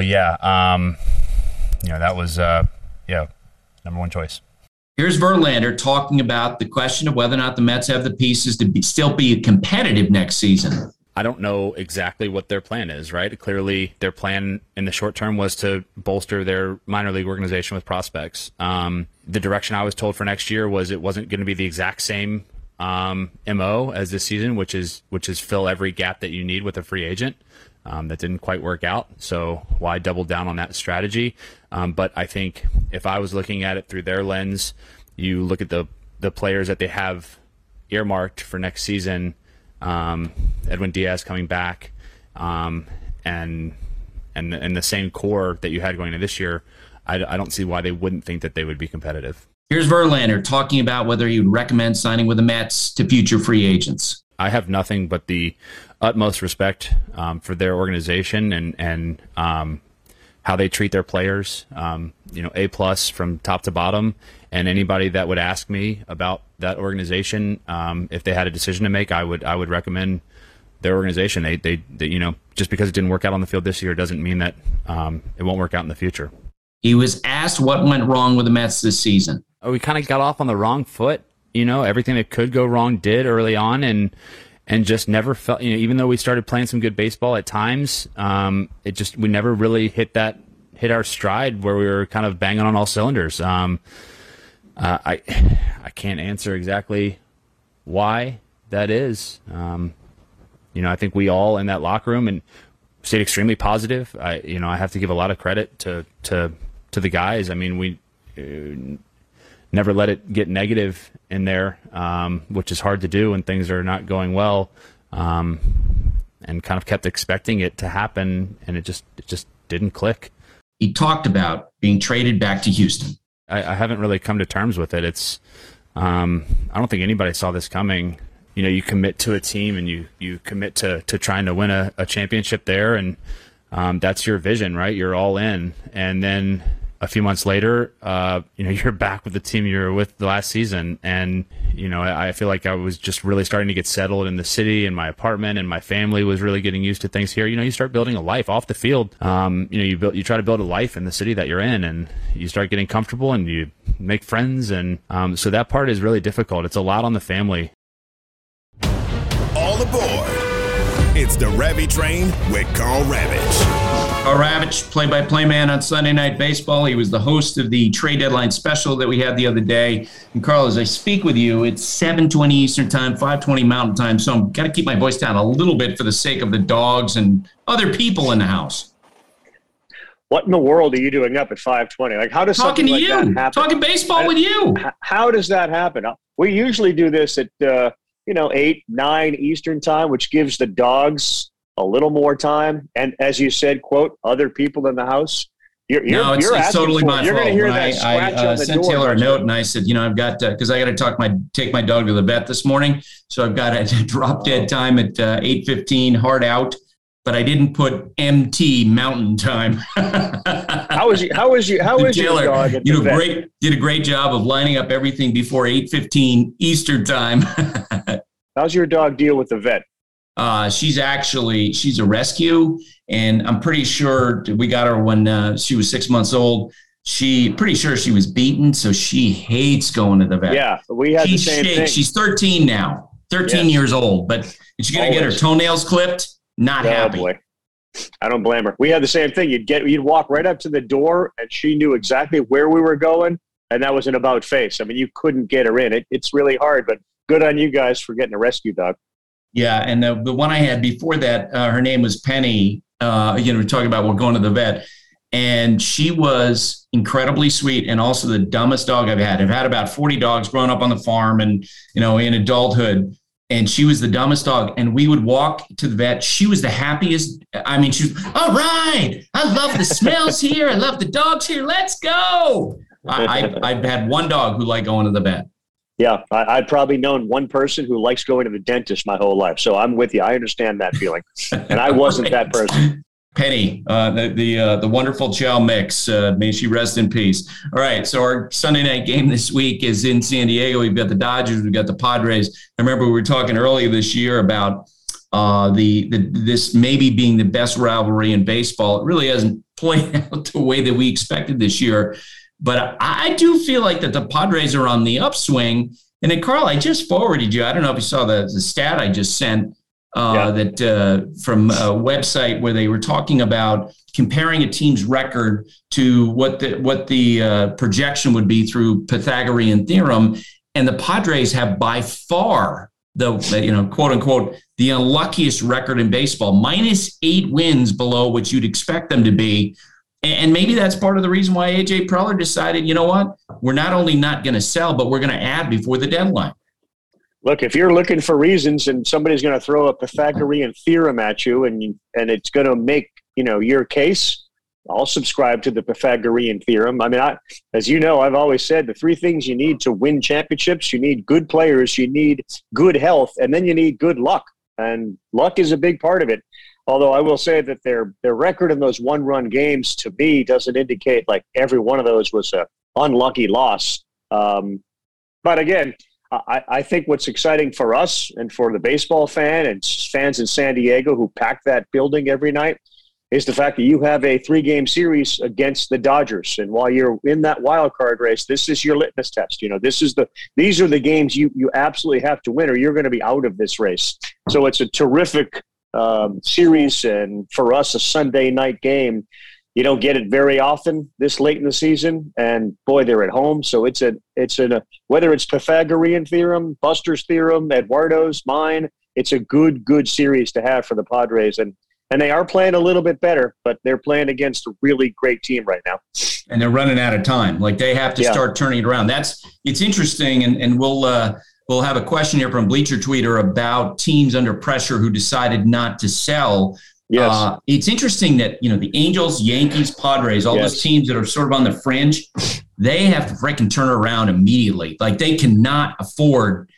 that was, number one choice. Here's Verlander talking about the question of whether or not the Mets have the pieces to still be competitive next season. I don't know exactly what their plan is, right? Clearly, their plan in the short term was to bolster their minor league organization with prospects. The direction I was told for next year was it wasn't going to be the exact same MO as this season, which is fill every gap that you need with a free agent. That didn't quite work out, so why double down on that strategy? But I think if I was looking at it through their lens, you look at the players that they have earmarked for next season. Edwin Diaz coming back, and the same core that you had going into this year, I don't see why they wouldn't think that they would be competitive. Here's Verlander talking about whether he would recommend signing with the Mets to future free agents. I have nothing but the utmost respect for their organization and how they treat their players. A+ from top to bottom. And anybody that would ask me about that organization, if they had a decision to make, I would recommend their organization. They just because it didn't work out on the field this year doesn't mean that it won't work out in the future. He was asked what went wrong with the Mets this season. We kind of got off on the wrong foot. Everything that could go wrong did early on, and just never felt. Even though we started playing some good baseball at times, we never really hit our stride where we were kind of banging on all cylinders. I can't answer exactly why that is. I think we all in that locker room and stayed extremely positive. I have to give a lot of credit to the guys. I mean, we never let it get negative in there, which is hard to do when things are not going well, and kind of kept expecting it to happen, and it just didn't click. He talked about being traded back to Houston. I haven't really come to terms with it. It's I don't think anybody saw this coming. You commit to a team and you commit to trying to win a championship there, and that's your vision, right? You're all in, and then a few months later, you're back with the team you were with the last season, and I feel like I was just really starting to get settled in the city, in my apartment, and my family was really getting used to things here. You start building a life off the field. You try to build a life in the city that you're in, and you start getting comfortable, and you make friends, and so that part is really difficult. It's a lot on the family. All aboard. It's the Ravitch Train with Karl Ravitch. Karl Ravitch, play-by-play man on Sunday Night Baseball. He was the host of the trade deadline special that we had the other day. And Karl, as I speak with you, it's 7:20 Eastern Time, 5:20 Mountain Time. So I'm got to keep my voice down a little bit for the sake of the dogs and other people in the house. What in the world are you doing up at 5:20? Like, how does something like that happen? Talking baseball with you. How does that happen? We usually do this at 8, 9 Eastern Time, which gives the dogs a little more time. And as you said, quote, other people in the house. It's totally my fault. You're going to hear that scratch on the sent door. Taylor a note, and I said, I've got because I got to take my dog to the vet this morning, so I've got a drop dead time at 8:15, hard out. But I didn't put MT Mountain Time. How is your dog at the vet? Did a great job of lining up everything before 8:15 Eastern Time. How's your dog deal with the vet? She's a rescue, and I'm pretty sure we got her when she was 6 months old. Pretty sure she was beaten, so she hates going to the vet. Yeah, we had the same thing. She's 13 now, 13 years old, but is she going to get her toenails clipped? Not happy. Boy. I don't blame her. We had the same thing. You'd walk right up to the door, and she knew exactly where we were going, and that was an about face. I mean, you couldn't get her in. It's really hard, but good on you guys for getting a rescue dog. Yeah, and the one I had before that, her name was Penny. We're talking about we're going to the vet, and she was incredibly sweet and also the dumbest dog I've had. I've had about 40 dogs growing up on the farm and in adulthood. And she was the dumbest dog. And we would walk to the vet. She was the happiest. I mean, she was, all right, I love the smells here. I love the dogs here. Let's go. I've had one dog who liked going to the vet. Yeah, I've probably known one person who likes going to the dentist my whole life. So I'm with you. I understand that feeling. And I wasn't that person. Penny, the wonderful Chow Mix. May she rest in peace. All right, so our Sunday night game this week is in San Diego. We've got the Dodgers, we've got the Padres. I remember we were talking earlier this year about this maybe being the best rivalry in baseball. It really hasn't played out the way that we expected this year. But I do feel like that the Padres are on the upswing. And then, Karl, I just forwarded you. I don't know if you saw the stat I just sent. That from a website where they were talking about comparing a team's record to what the projection would be through Pythagorean theorem, and the Padres have by far the quote unquote the unluckiest record in baseball, -8 wins below what you'd expect them to be. And maybe that's part of the reason why AJ Preller decided, we're not only not going to sell, but we're going to add before the deadline. Look, if you're looking for reasons and somebody's going to throw a Pythagorean theorem at you and it's going to make, your case, I'll subscribe to the Pythagorean theorem. I mean, as you know, I've always said the three things you need to win championships: you need good players, you need good health, and then you need good luck. And luck is a big part of it. Although I will say that their record in those one-run games, to me, doesn't indicate like every one of those was an unlucky loss. But again, I think what's exciting for us and for the baseball fan and fans in San Diego who pack that building every night is the fact that you have a 3-game series against the Dodgers. And while you're in that wild card race, this is your litmus test. These are the games you absolutely have to win or you're going to be out of this race. So it's a terrific series. And for us, a Sunday night game, you don't get it very often this late in the season. And boy, they're at home. So whether it's Pythagorean theorem, Buster's theorem, Eduardo's, mine, it's a good series to have for the Padres. And they are playing a little bit better, but they're playing against a really great team right now. And they're running out of time. Like they have to start turning it around. It's interesting. And we'll have a question here from Bleacher Tweeter about teams under pressure who decided not to sell. Yes. It's interesting that, the Angels, Yankees, Padres, all those teams that are sort of on the fringe, they have to freaking turn it around immediately. Like they cannot afford,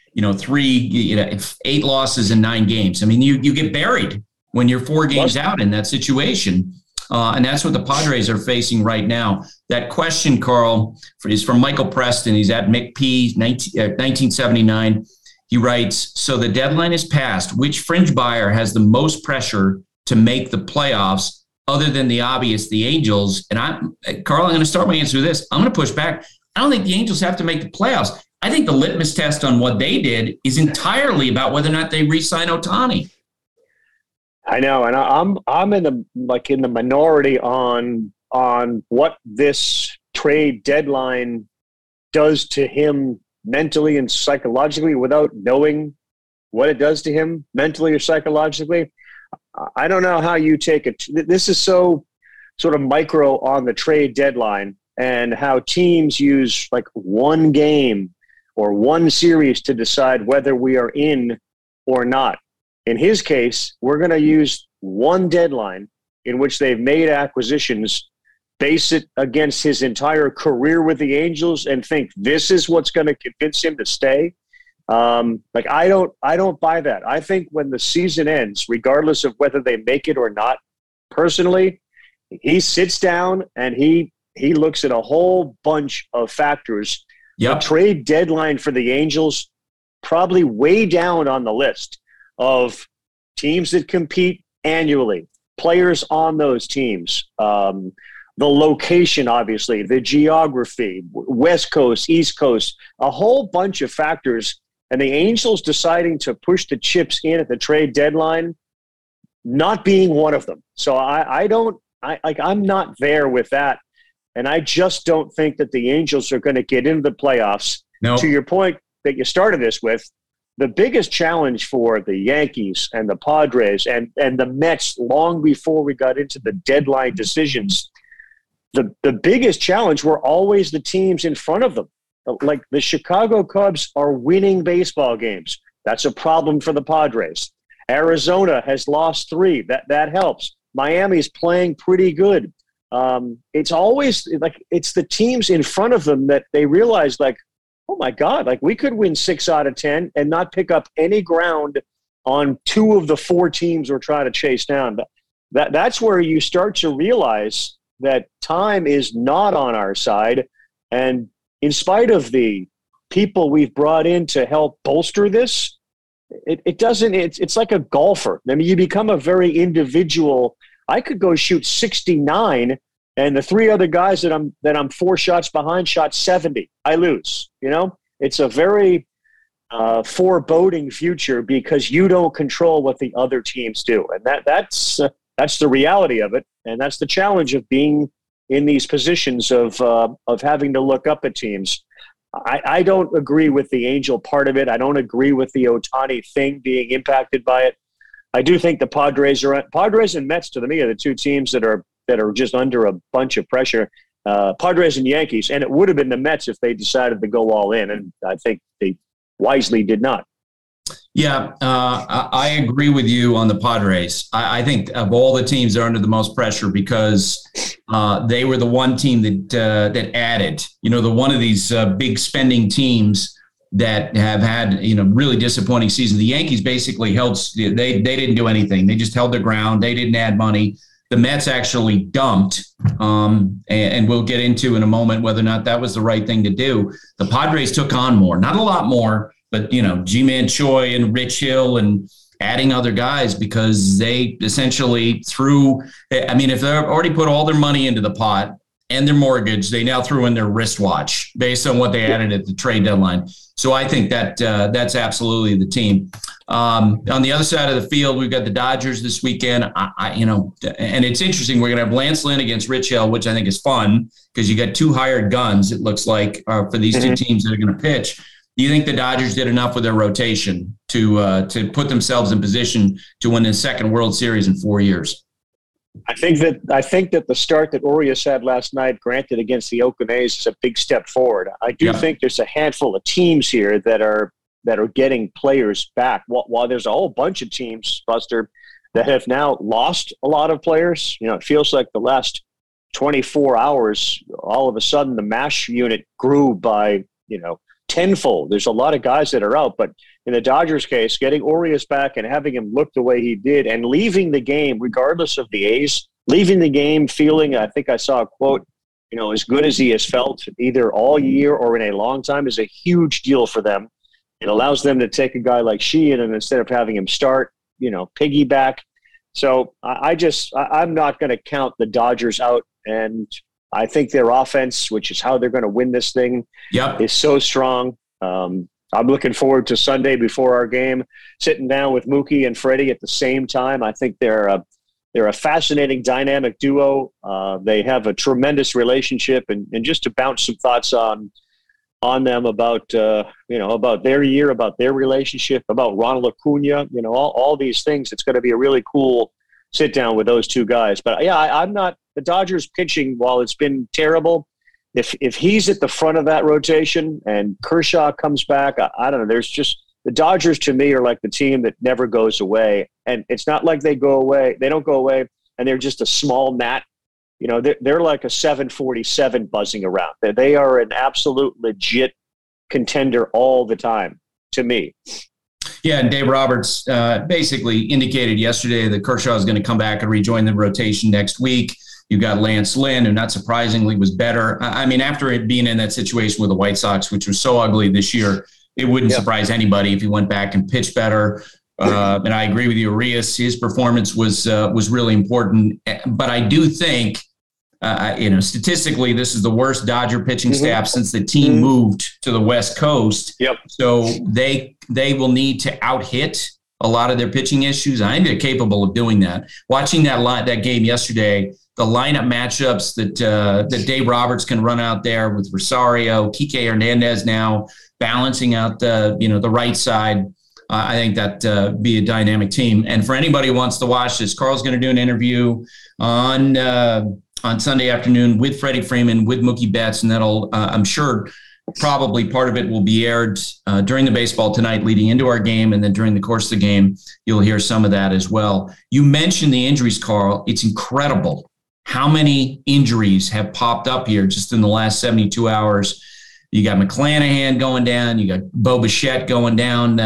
8 losses in 9 games. I mean, you get buried when you're 4 games out in that situation. And that's what the Padres are facing right now. That question, Carl, is from Michael Preston. He's at McP 1979. He writes, so the deadline is passed. Which fringe buyer has the most pressure to make the playoffs other than the obvious, the Angels? And Carl, I'm going to start my answer with this. I'm going to push back. I don't think the Angels have to make the playoffs. I think the litmus test on what they did is entirely about whether or not they re-sign Ohtani. I know, and I'm in the minority on what this trade deadline does to him mentally and psychologically without knowing what it does to him mentally or psychologically. I don't know how you take it. This is so sort of micro on the trade deadline and how teams use like one game or one series to decide whether we are in or not. In his case, we're going to use one deadline in which they've made acquisitions, base it against his entire career with the Angels, and think this is what's going to convince him to stay. I don't buy that. I think when the season ends, regardless of whether they make it or not, personally, he sits down and he looks at a whole bunch of factors. The trade deadline for the Angels probably way down on the list of teams that compete annually, players on those teams, the location, obviously, the geography, West Coast, East Coast, a whole bunch of factors. And the Angels deciding to push the chips in at the trade deadline, not being one of them. So I'm not there with that. And I just don't think that the Angels are going to get into the playoffs. No. To your point that you started this with, the biggest challenge for the Yankees and the Padres and the Mets long before we got into the deadline decisions, the biggest challenge were always the teams in front of them. Like the Chicago Cubs are winning baseball games. That's a problem for the Padres. Arizona has lost 3. That helps. Miami's playing pretty good. It's always like it's the teams in front of them that they realize like, oh my God, like we could win 6 out of 10 and not pick up any ground on 2 of the 4 teams we're trying to chase down. That's where you start to realize that time is not on our side. And in spite of the people we've brought in to help bolster this, it's like a golfer. I mean, you become a very individual. I could go shoot 69 and the 3 other guys that I'm 4 shots behind shot 70. I lose. It's a very foreboding future because you don't control what the other teams do, and that's the reality of it, and that's the challenge of being in these positions of having to look up at teams. I don't agree with the Angel part of it. I don't agree with the Ohtani thing being impacted by it. I do think the Padres and Mets to me are the 2 teams that are just under a bunch of pressure. Padres and Yankees, and it would have been the Mets if they decided to go all in, and I think they wisely did not. Yeah, I agree with you on the Padres. I think of all the teams, they're under the most pressure because they were the one team that added. The one of these big spending teams that have had really disappointing seasons. The Yankees basically held. They didn't do anything. They just held their ground. They didn't add money. The Mets actually dumped, and we'll get into in a moment whether or not that was the right thing to do. The Padres took on more, not a lot more, but G-Man Choi and Rich Hill and adding other guys, because they essentially if they've already put all their money into the pot and their mortgage, they now threw in their wristwatch based on what they added at the trade deadline. So I think that that's absolutely the team. On the other side of the field, we've got the Dodgers this weekend. And it's interesting. We're going to have Lance Lynn against Rich Hill, which I think is fun because you got two hired guns, it looks like, for these two teams that are going to pitch. Do you think the Dodgers did enough with their rotation to put themselves in position to win the second World Series in 4 years? I think that the start that Urias had last night, granted against the Oakland A's, is a big step forward. I do think there's a handful of teams here that are getting players back. While there's a whole bunch of teams, Buster, that have now lost a lot of players. It feels like the last 24 hours, all of a sudden the MASH unit grew by tenfold. There's a lot of guys that are out, but in the Dodgers case, getting Urias back and having him look the way he did and leaving the game, regardless of the A's, leaving the game feeling, I think I saw a quote, as good as he has felt either all year or in a long time, is a huge deal for them. It allows them to take a guy like Sheehan and instead of having him start, piggyback. So I'm not going to count the Dodgers out, and I think their offense, which is how they're going to win this thing, is so strong. I'm looking forward to Sunday before our game, sitting down with Mookie and Freddie at the same time. I think they're a fascinating dynamic duo. They have a tremendous relationship, and just to bounce some thoughts on them about about their year, about their relationship, about Ronald Acuna, all these things. It's going to be a really cool sit down with those two guys. But I'm not. The Dodgers pitching, while it's been terrible, if he's at the front of that rotation and Kershaw comes back, I don't know. There's just the Dodgers to me are like the team that never goes away, and it's not like they go away. They don't go away, and they're just a small gnat. They're like a 747 buzzing around. They are an absolute legit contender all the time to me. Yeah, and Dave Roberts basically indicated yesterday that Kershaw is going to come back and rejoin the rotation next week. You've got Lance Lynn, who not surprisingly was better. After it being in that situation with the White Sox, which was so ugly this year, it wouldn't surprise anybody if he went back and pitched better. And I agree with you, Urias. His performance was really important. But I do think, statistically, this is the worst Dodger pitching staff since the team moved to the West Coast. So they will need to out-hit a lot of their pitching issues. I think they're capable of doing that. Watching that game yesterday, the lineup matchups that Dave Roberts can run out there with Rosario, Kike Hernandez now balancing out the right side. I think that be a dynamic team. And for anybody who wants to watch this, Carl's going to do an interview on Sunday afternoon with Freddie Freeman, with Mookie Betts, and that'll, I'm sure, probably part of it will be aired during the baseball tonight leading into our game, and then during the course of the game, you'll hear some of that as well. You mentioned the injuries, Carl. It's incredible how many injuries have popped up here just in the last 72 hours. You got McClanahan going down. You got Bo Bichette going down.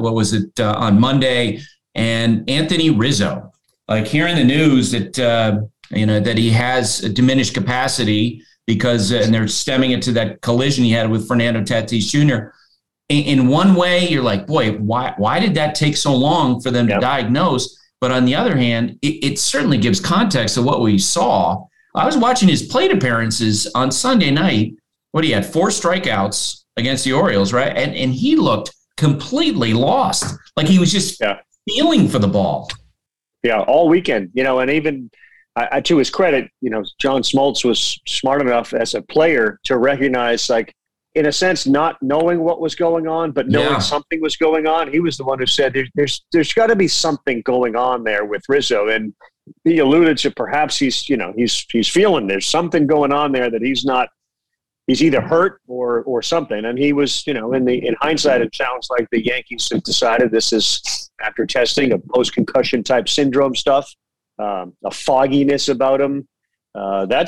On Monday? And Anthony Rizzo. Like hearing the news that that he has a diminished capacity because, and they're stemming it to that collision he had with Fernando Tatis Jr. In one way, you're like, boy, why did that take so long for them to diagnose? But on the other hand, it certainly gives context to what we saw. I was watching his plate appearances on Sunday night. He had 4 strikeouts against the Orioles, right? And he looked completely lost. Like he was just feeling for the ball. Yeah, all weekend, and even to his credit, John Smoltz was smart enough as a player to recognize, like, in a sense, not knowing what was going on, but knowing something was going on. He was the one who said there's got to be something going on there with Rizzo. And he alluded to perhaps he's feeling there's something going on there that he's either hurt or something. And he was, in hindsight, it sounds like the Yankees have decided this is, after testing, a post-concussion type syndrome stuff, a fogginess about him. That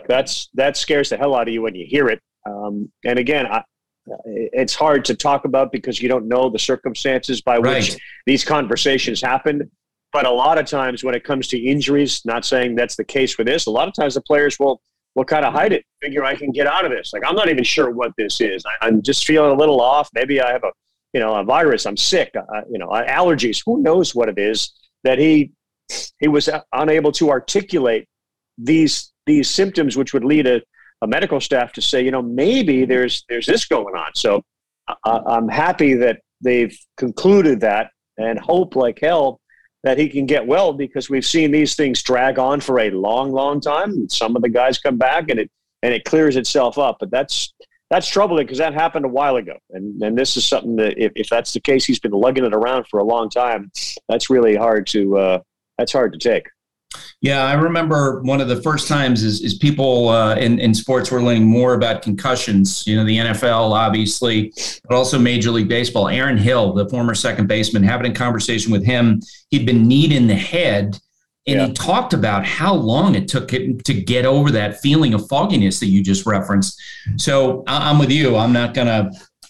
scares the hell out of you when you hear it. And again, it's hard to talk about because you don't know the circumstances by which these conversations happened. But a lot of times when it comes to injuries, not saying that's the case for this, a lot of times the players will kind of hide it, figure I can get out of this. Like, I'm not even sure what this is. I'm just feeling a little off. Maybe I have a virus, I'm sick, allergies, who knows what it is that he was unable to articulate these symptoms, which would lead a medical staff to say, maybe there's this going on. So I'm happy that they've concluded that, and hope like hell that he can get well, because we've seen these things drag on for a long, long time. Some of the guys come back and it clears itself up, but that's troubling because that happened a while ago. And this is something that if that's the case, he's been lugging it around for a long time. That's really hard to take. Yeah, I remember one of the first times is people in sports were learning more about concussions. The NFL, obviously, but also Major League Baseball. Aaron Hill, the former second baseman, having a conversation with him. He'd been kneed in the head, and he talked about how long it took him to get over that feeling of fogginess that you just referenced. So I'm with you. I'm not gonna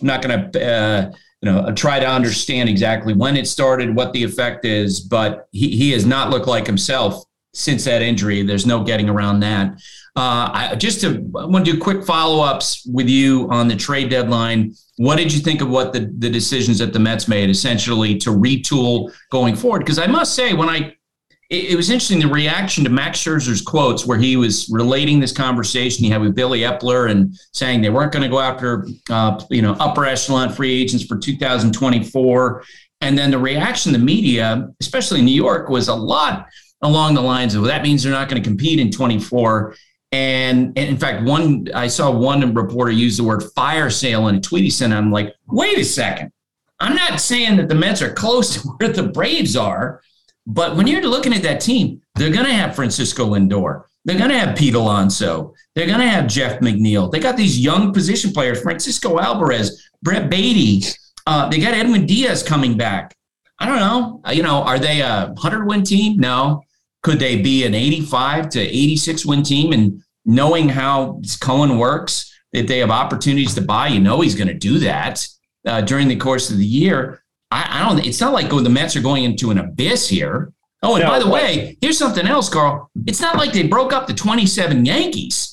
try to understand exactly when it started, what the effect is, but he has not looked like himself since that injury. There's no getting around that. I want to do quick follow-ups with you on the trade deadline. What did you think of what the decisions that the Mets made, essentially to retool going forward? Because I must say, it was interesting, the reaction to Max Scherzer's quotes where he was relating this conversation he had with Billy Epler and saying they weren't going to go after, upper echelon free agents for 2024. And then the reaction of the media, especially in New York, was a lot along the lines of, well, that means they're not going to compete in 24. And in fact, I saw one reporter use the word fire sale in a tweet he sent. I'm like, wait a second. I'm not saying that the Mets are close to where the Braves are, but when you're looking at that team, they're going to have Francisco Lindor. They're going to have Pete Alonso. They're going to have Jeff McNeil. They got these young position players, Francisco Alvarez, Brett Beatty. They got Edwin Diaz coming back. I don't know. Are they a 100-win team? No. Could they be an 85 to 86 win team? And knowing how Cohen works, if they have opportunities to buy, he's going to do that during the course of the year. I don't. It's not like the Mets are going into an abyss here. Oh, and by the way, here's something else, Carl. It's not like they broke up the 27 Yankees.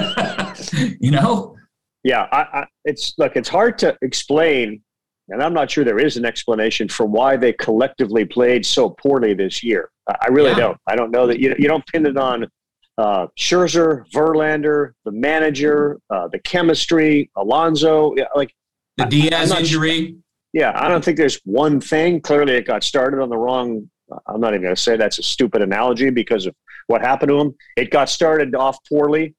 Yeah, it's hard to explain, and I'm not sure there is an explanation for why they collectively played so poorly this year. I really don't. I don't know that you don't pin it on Scherzer, Verlander, the manager, the chemistry, Alonso, the Diaz injury. Yeah, I don't think there's one thing. Clearly, it got started on the wrong. I'm not even going to say that's a stupid analogy because of what happened to him. It got started off poorly.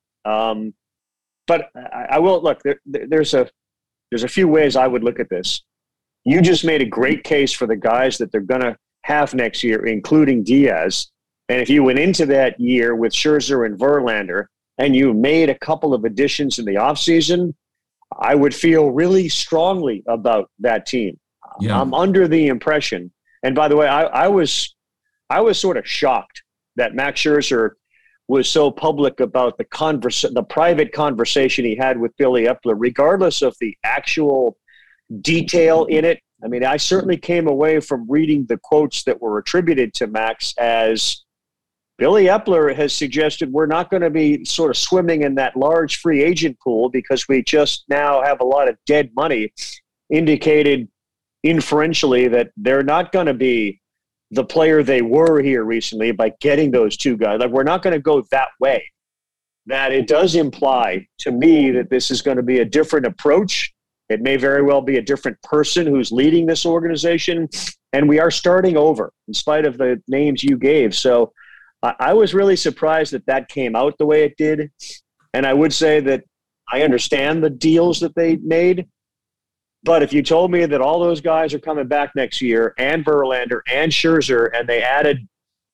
But I will look. There's a few ways I would look at this. You just made a great case for the guys that they're going to have next year, including Diaz. And if you went into that year with Scherzer and Verlander, and you made a couple of additions in the offseason, I would feel really strongly about that team. Yeah. I'm under the impression, and by the way, I was sort of shocked that Max Scherzer was so public about the private conversation he had with Billy Epler, regardless of the actual detail in it. I mean, I certainly came away from reading the quotes that were attributed to Max as Billy Epler has suggested we're not going to be sort of swimming in that large free agent pool because we just now have a lot of dead money, indicated inferentially that they're not going to be the player they were here recently by getting those two guys. Like, we're not going to go that way. That it does imply to me that this is going to be a different approach. It may very well be a different person who's leading this organization, and we are starting over in spite of the names you gave. So I was really surprised that came out the way it did. And I would say that I understand the deals that they made. But if you told me that all those guys are coming back next year, and Verlander and Scherzer, and they added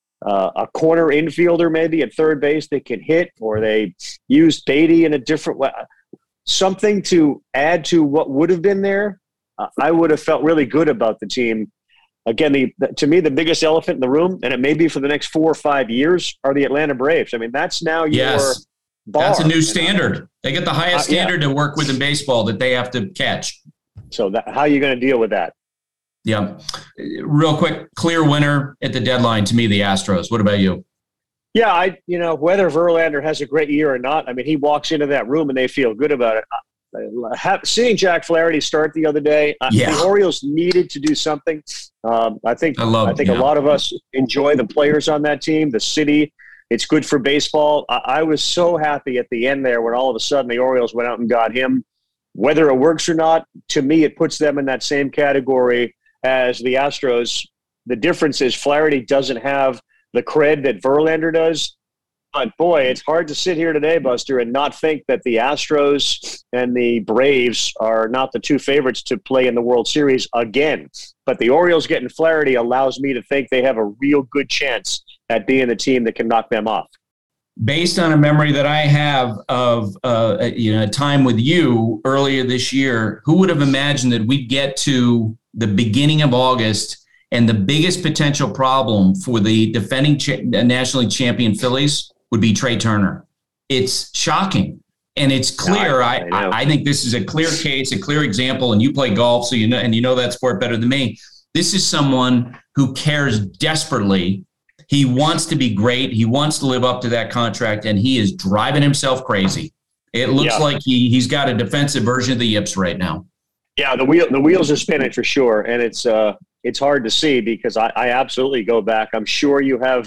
a corner infielder maybe at third base that can hit, or they used Beatty in a different way, something to add to what would have been there, I would have felt really good about the team. Again, to me, the biggest elephant in the room, and it may be for the next 4 or 5 years, are the Atlanta Braves. I mean, that's now your bar. That's a new standard. They get the highest standard to work with in baseball that they have to catch. So how are you going to deal with that? Yeah. Real quick, clear winner at the deadline, to me, the Astros. What about you? Yeah, whether Verlander has a great year or not, I mean, he walks into that room and they feel good about it. Seeing Jack Flaherty start the other day, the Orioles needed to do something. I think a lot of us enjoy the players on that team, the city. It's good for baseball. I was so happy at the end there when all of a sudden the Orioles went out and got him. Whether it works or not, to me, it puts them in that same category as the Astros. The difference is Flaherty doesn't have the cred that Verlander does. But, boy, it's hard to sit here today, Buster, and not think that the Astros and the Braves are not the two favorites to play in the World Series again. But the Orioles getting Flaherty allows me to think they have a real good chance at being the team that can knock them off. Based on a memory that I have of a time with you earlier this year, who would have imagined that we'd get to the beginning of August and the biggest potential problem for the defending nationally champion Phillies would be Trey Turner. It's shocking. And it's clear. I think this is a clear case, a clear example, and you play golf, so you know that sport better than me. This is someone who cares desperately. He wants to be great. He wants to live up to that contract, and he is driving himself crazy. It looks like he's got a defensive version of the yips right now. Yeah, the wheels are spinning for sure, and it's hard to see because I absolutely go back. I'm sure you have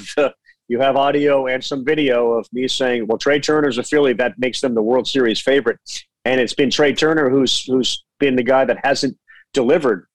audio and some video of me saying, well, Trey Turner's a Philly. That makes them the World Series favorite. And it's been Trey Turner who's been the guy that hasn't delivered.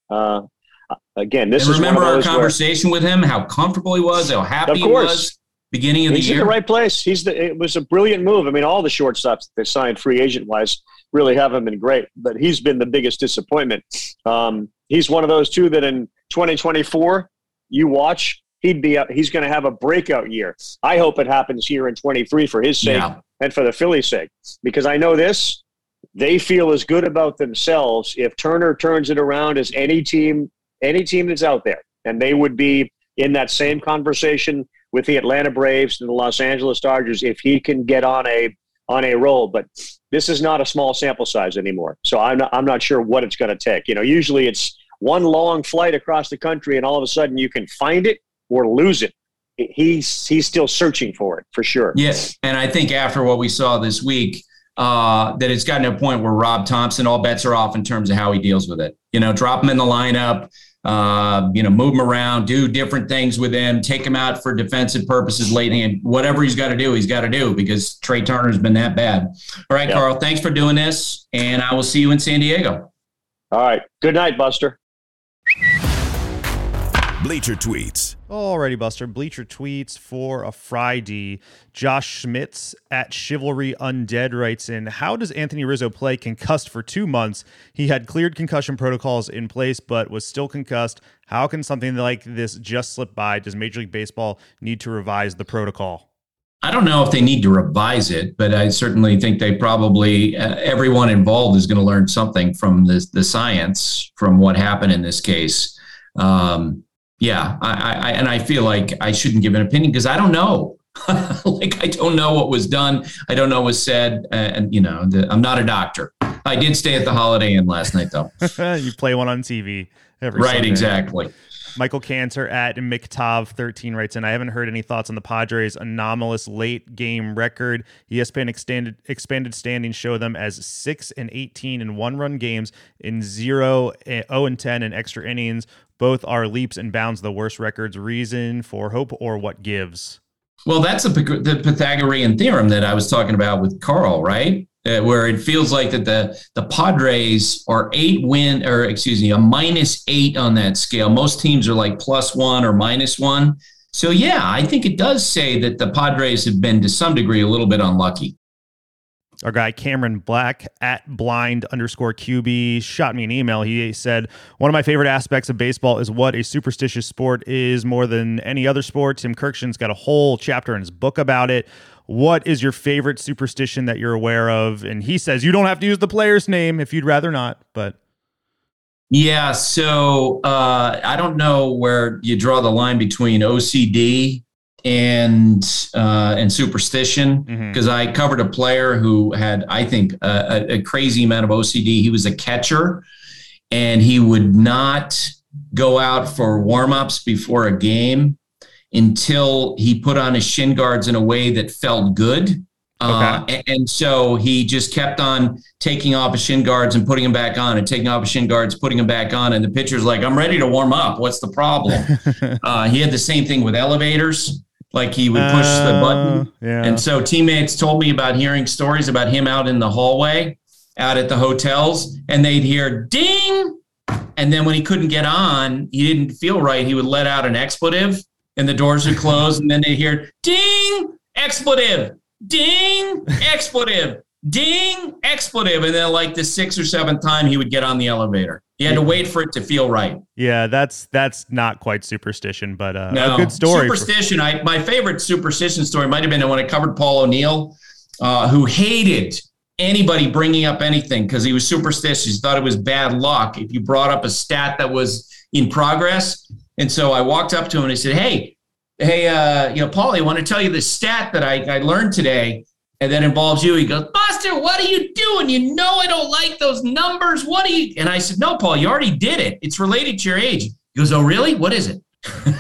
Again, this is remember our conversation with him, how comfortable he was, how happy he was beginning of the year. He's in the right place. It was a brilliant move. I mean, all the shortstops that they signed free agent-wise really haven't been great, but he's been the biggest disappointment. He's one of those two that in 2024, you watch, he's going to have a breakout year. I hope it happens here in 23 for his sake and for the Phillies' sake, because I know this, they feel as good about themselves if Turner turns it around as any team that's out there. And they would be in that same conversation with the Atlanta Braves and the Los Angeles Dodgers if he can get on a roll. But this is not a small sample size anymore. So I'm not sure what it's going to take. Usually it's one long flight across the country and all of a sudden you can find it or lose it. He's still searching for it, for sure. Yes, and I think after what we saw this week, that it's gotten to a point where Rob Thompson, all bets are off in terms of how he deals with it. Drop him in the lineup, move him around, do different things with him, take him out for defensive purposes late in. Whatever he's got to do because Trey Turner's been that bad. All right, Carl, thanks for doing this, and I will see you in San Diego. All right. Good night, Buster. Bleacher Tweets. Alrighty, Buster. Bleacher Tweets for a Friday. Josh Schmitz at Chivalry Undead writes in, how does Anthony Rizzo play concussed for 2 months? He had cleared concussion protocols in place, but was still concussed. How can something like this just slip by? Does Major League Baseball need to revise the protocol? I don't know if they need to revise it, but I certainly think they probably, everyone involved is going to learn something from the science, from what happened in this case. I feel like I shouldn't give an opinion because I don't know. I don't know what was done. I don't know what was said. I'm not a doctor. I did stay at the Holiday Inn last night, though. You play one on TV every right, Sunday. Exactly. Michael Cantor at McTav13 writes in, I haven't heard any thoughts on the Padres' anomalous late game record. ESPN expanded standings show them as 6-18 in one-run games in 0-10 in extra innings. Both are leaps and bounds the worst records. Reason for hope or what gives? Well, that's the Pythagorean theorem that I was talking about with Carl, right? Where it feels like that the Padres are a -8 on that scale. Most teams are like +1 or -1. So, yeah, I think it does say that the Padres have been to some degree a little bit unlucky. Our guy Cameron Black at blind_QB shot me an email. He said, one of my favorite aspects of baseball is what a superstitious sport is more than any other sport. Tim Kirkson's got a whole chapter in his book about it. What is your favorite superstition that you're aware of? And he says you don't have to use the player's name if you'd rather not, but. Yeah, so I don't know where you draw the line between OCD and superstition, because I covered a player who had, I think, a crazy amount of OCD. He was a catcher, and he would not go out for warm-ups before a game until he put on his shin guards in a way that felt good. And so he just kept on taking off his shin guards and putting them back on and taking off his shin guards, putting them back on. And the pitcher's like, I'm ready to warm up. What's the problem? He had the same thing with elevators. Like he would push the button. Yeah. And so teammates told me about hearing stories about him out in the hallway, out at the hotels, and they'd hear ding. And then when he couldn't get on, he didn't feel right. He would let out an expletive and the doors would close. And then they'd hear ding, expletive. Ding, expletive, ding, expletive. And then like the 6th or 7th time he would get on the elevator. He had to wait for it to feel right. Yeah, that's not quite superstition, but no. A good story. Superstition. My favorite superstition story might have been when I covered Paul O'Neill, who hated anybody bringing up anything because he was superstitious. He thought it was bad luck if you brought up a stat that was in progress. And so I walked up to him and I said, Hey, Paulie, I want to tell you this stat that I learned today and that involves you. He goes, Buster, what are you doing? You know I don't like those numbers. What are you? And I said, no, Paul, you already did it. It's related to your age. He goes, oh, really? What is it?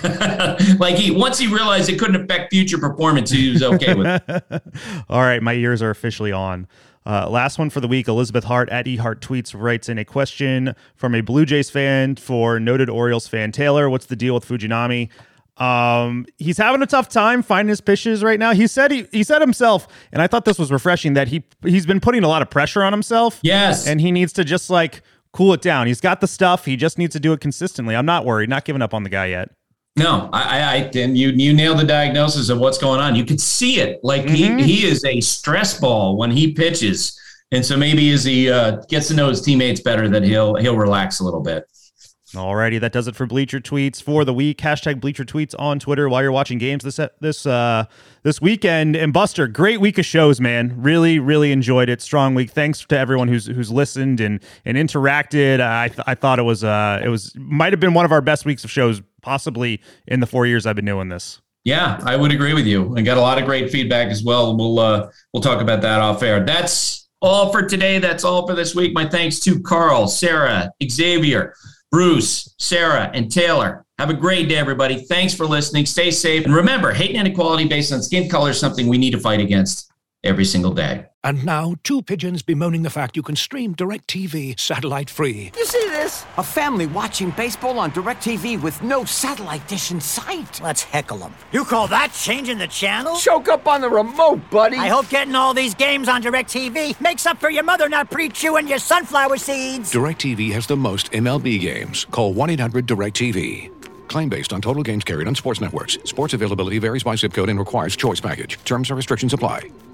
Once he realized it couldn't affect future performance, he was okay with it. All right, my ears are officially on. Last one for the week. Elizabeth Hart at eHart Tweets writes in a question from a Blue Jays fan for noted Orioles fan Taylor. What's the deal with Fujinami? He's having a tough time finding his pitches right now. He said himself, and I thought this was refreshing, that he's been putting a lot of pressure on himself. Yes. And he needs to just cool it down. He's got the stuff. He just needs to do it consistently. I'm not worried, not giving up on the guy yet. No, and you nailed the diagnosis of what's going on. You could see it. He is a stress ball when he pitches. And so maybe as he gets to know his teammates better, that he'll relax a little bit. Alrighty, that does it for Bleacher Tweets for the week. Hashtag Bleacher Tweets on Twitter while you're watching games this weekend. And Buster, great week of shows, man. Really, really enjoyed it. Strong week. Thanks to everyone who's listened and interacted. I thought it was might have been one of our best weeks of shows, possibly in the 4 years I've been doing this. Yeah, I would agree with you. I got a lot of great feedback as well. We'll talk about that off air. That's all for today. That's all for this week. My thanks to Carl, Sarah, Xavier, Bruce, Sarah, and Taylor. Have a great day, everybody. Thanks for listening. Stay safe. And remember, hate and inequality based on skin color is something we need to fight against every single day. And now, two pigeons bemoaning the fact you can stream DirecTV satellite-free. You see this? A family watching baseball on DirecTV with no satellite dish in sight. Let's heckle them. You call that changing the channel? Choke up on the remote, buddy. I hope getting all these games on DirecTV makes up for your mother not pre-chewing your sunflower seeds. DirecTV has the most MLB games. Call 1-800-DirecTV. Claim based on total games carried on sports networks. Sports availability varies by zip code and requires choice package. Terms and restrictions apply.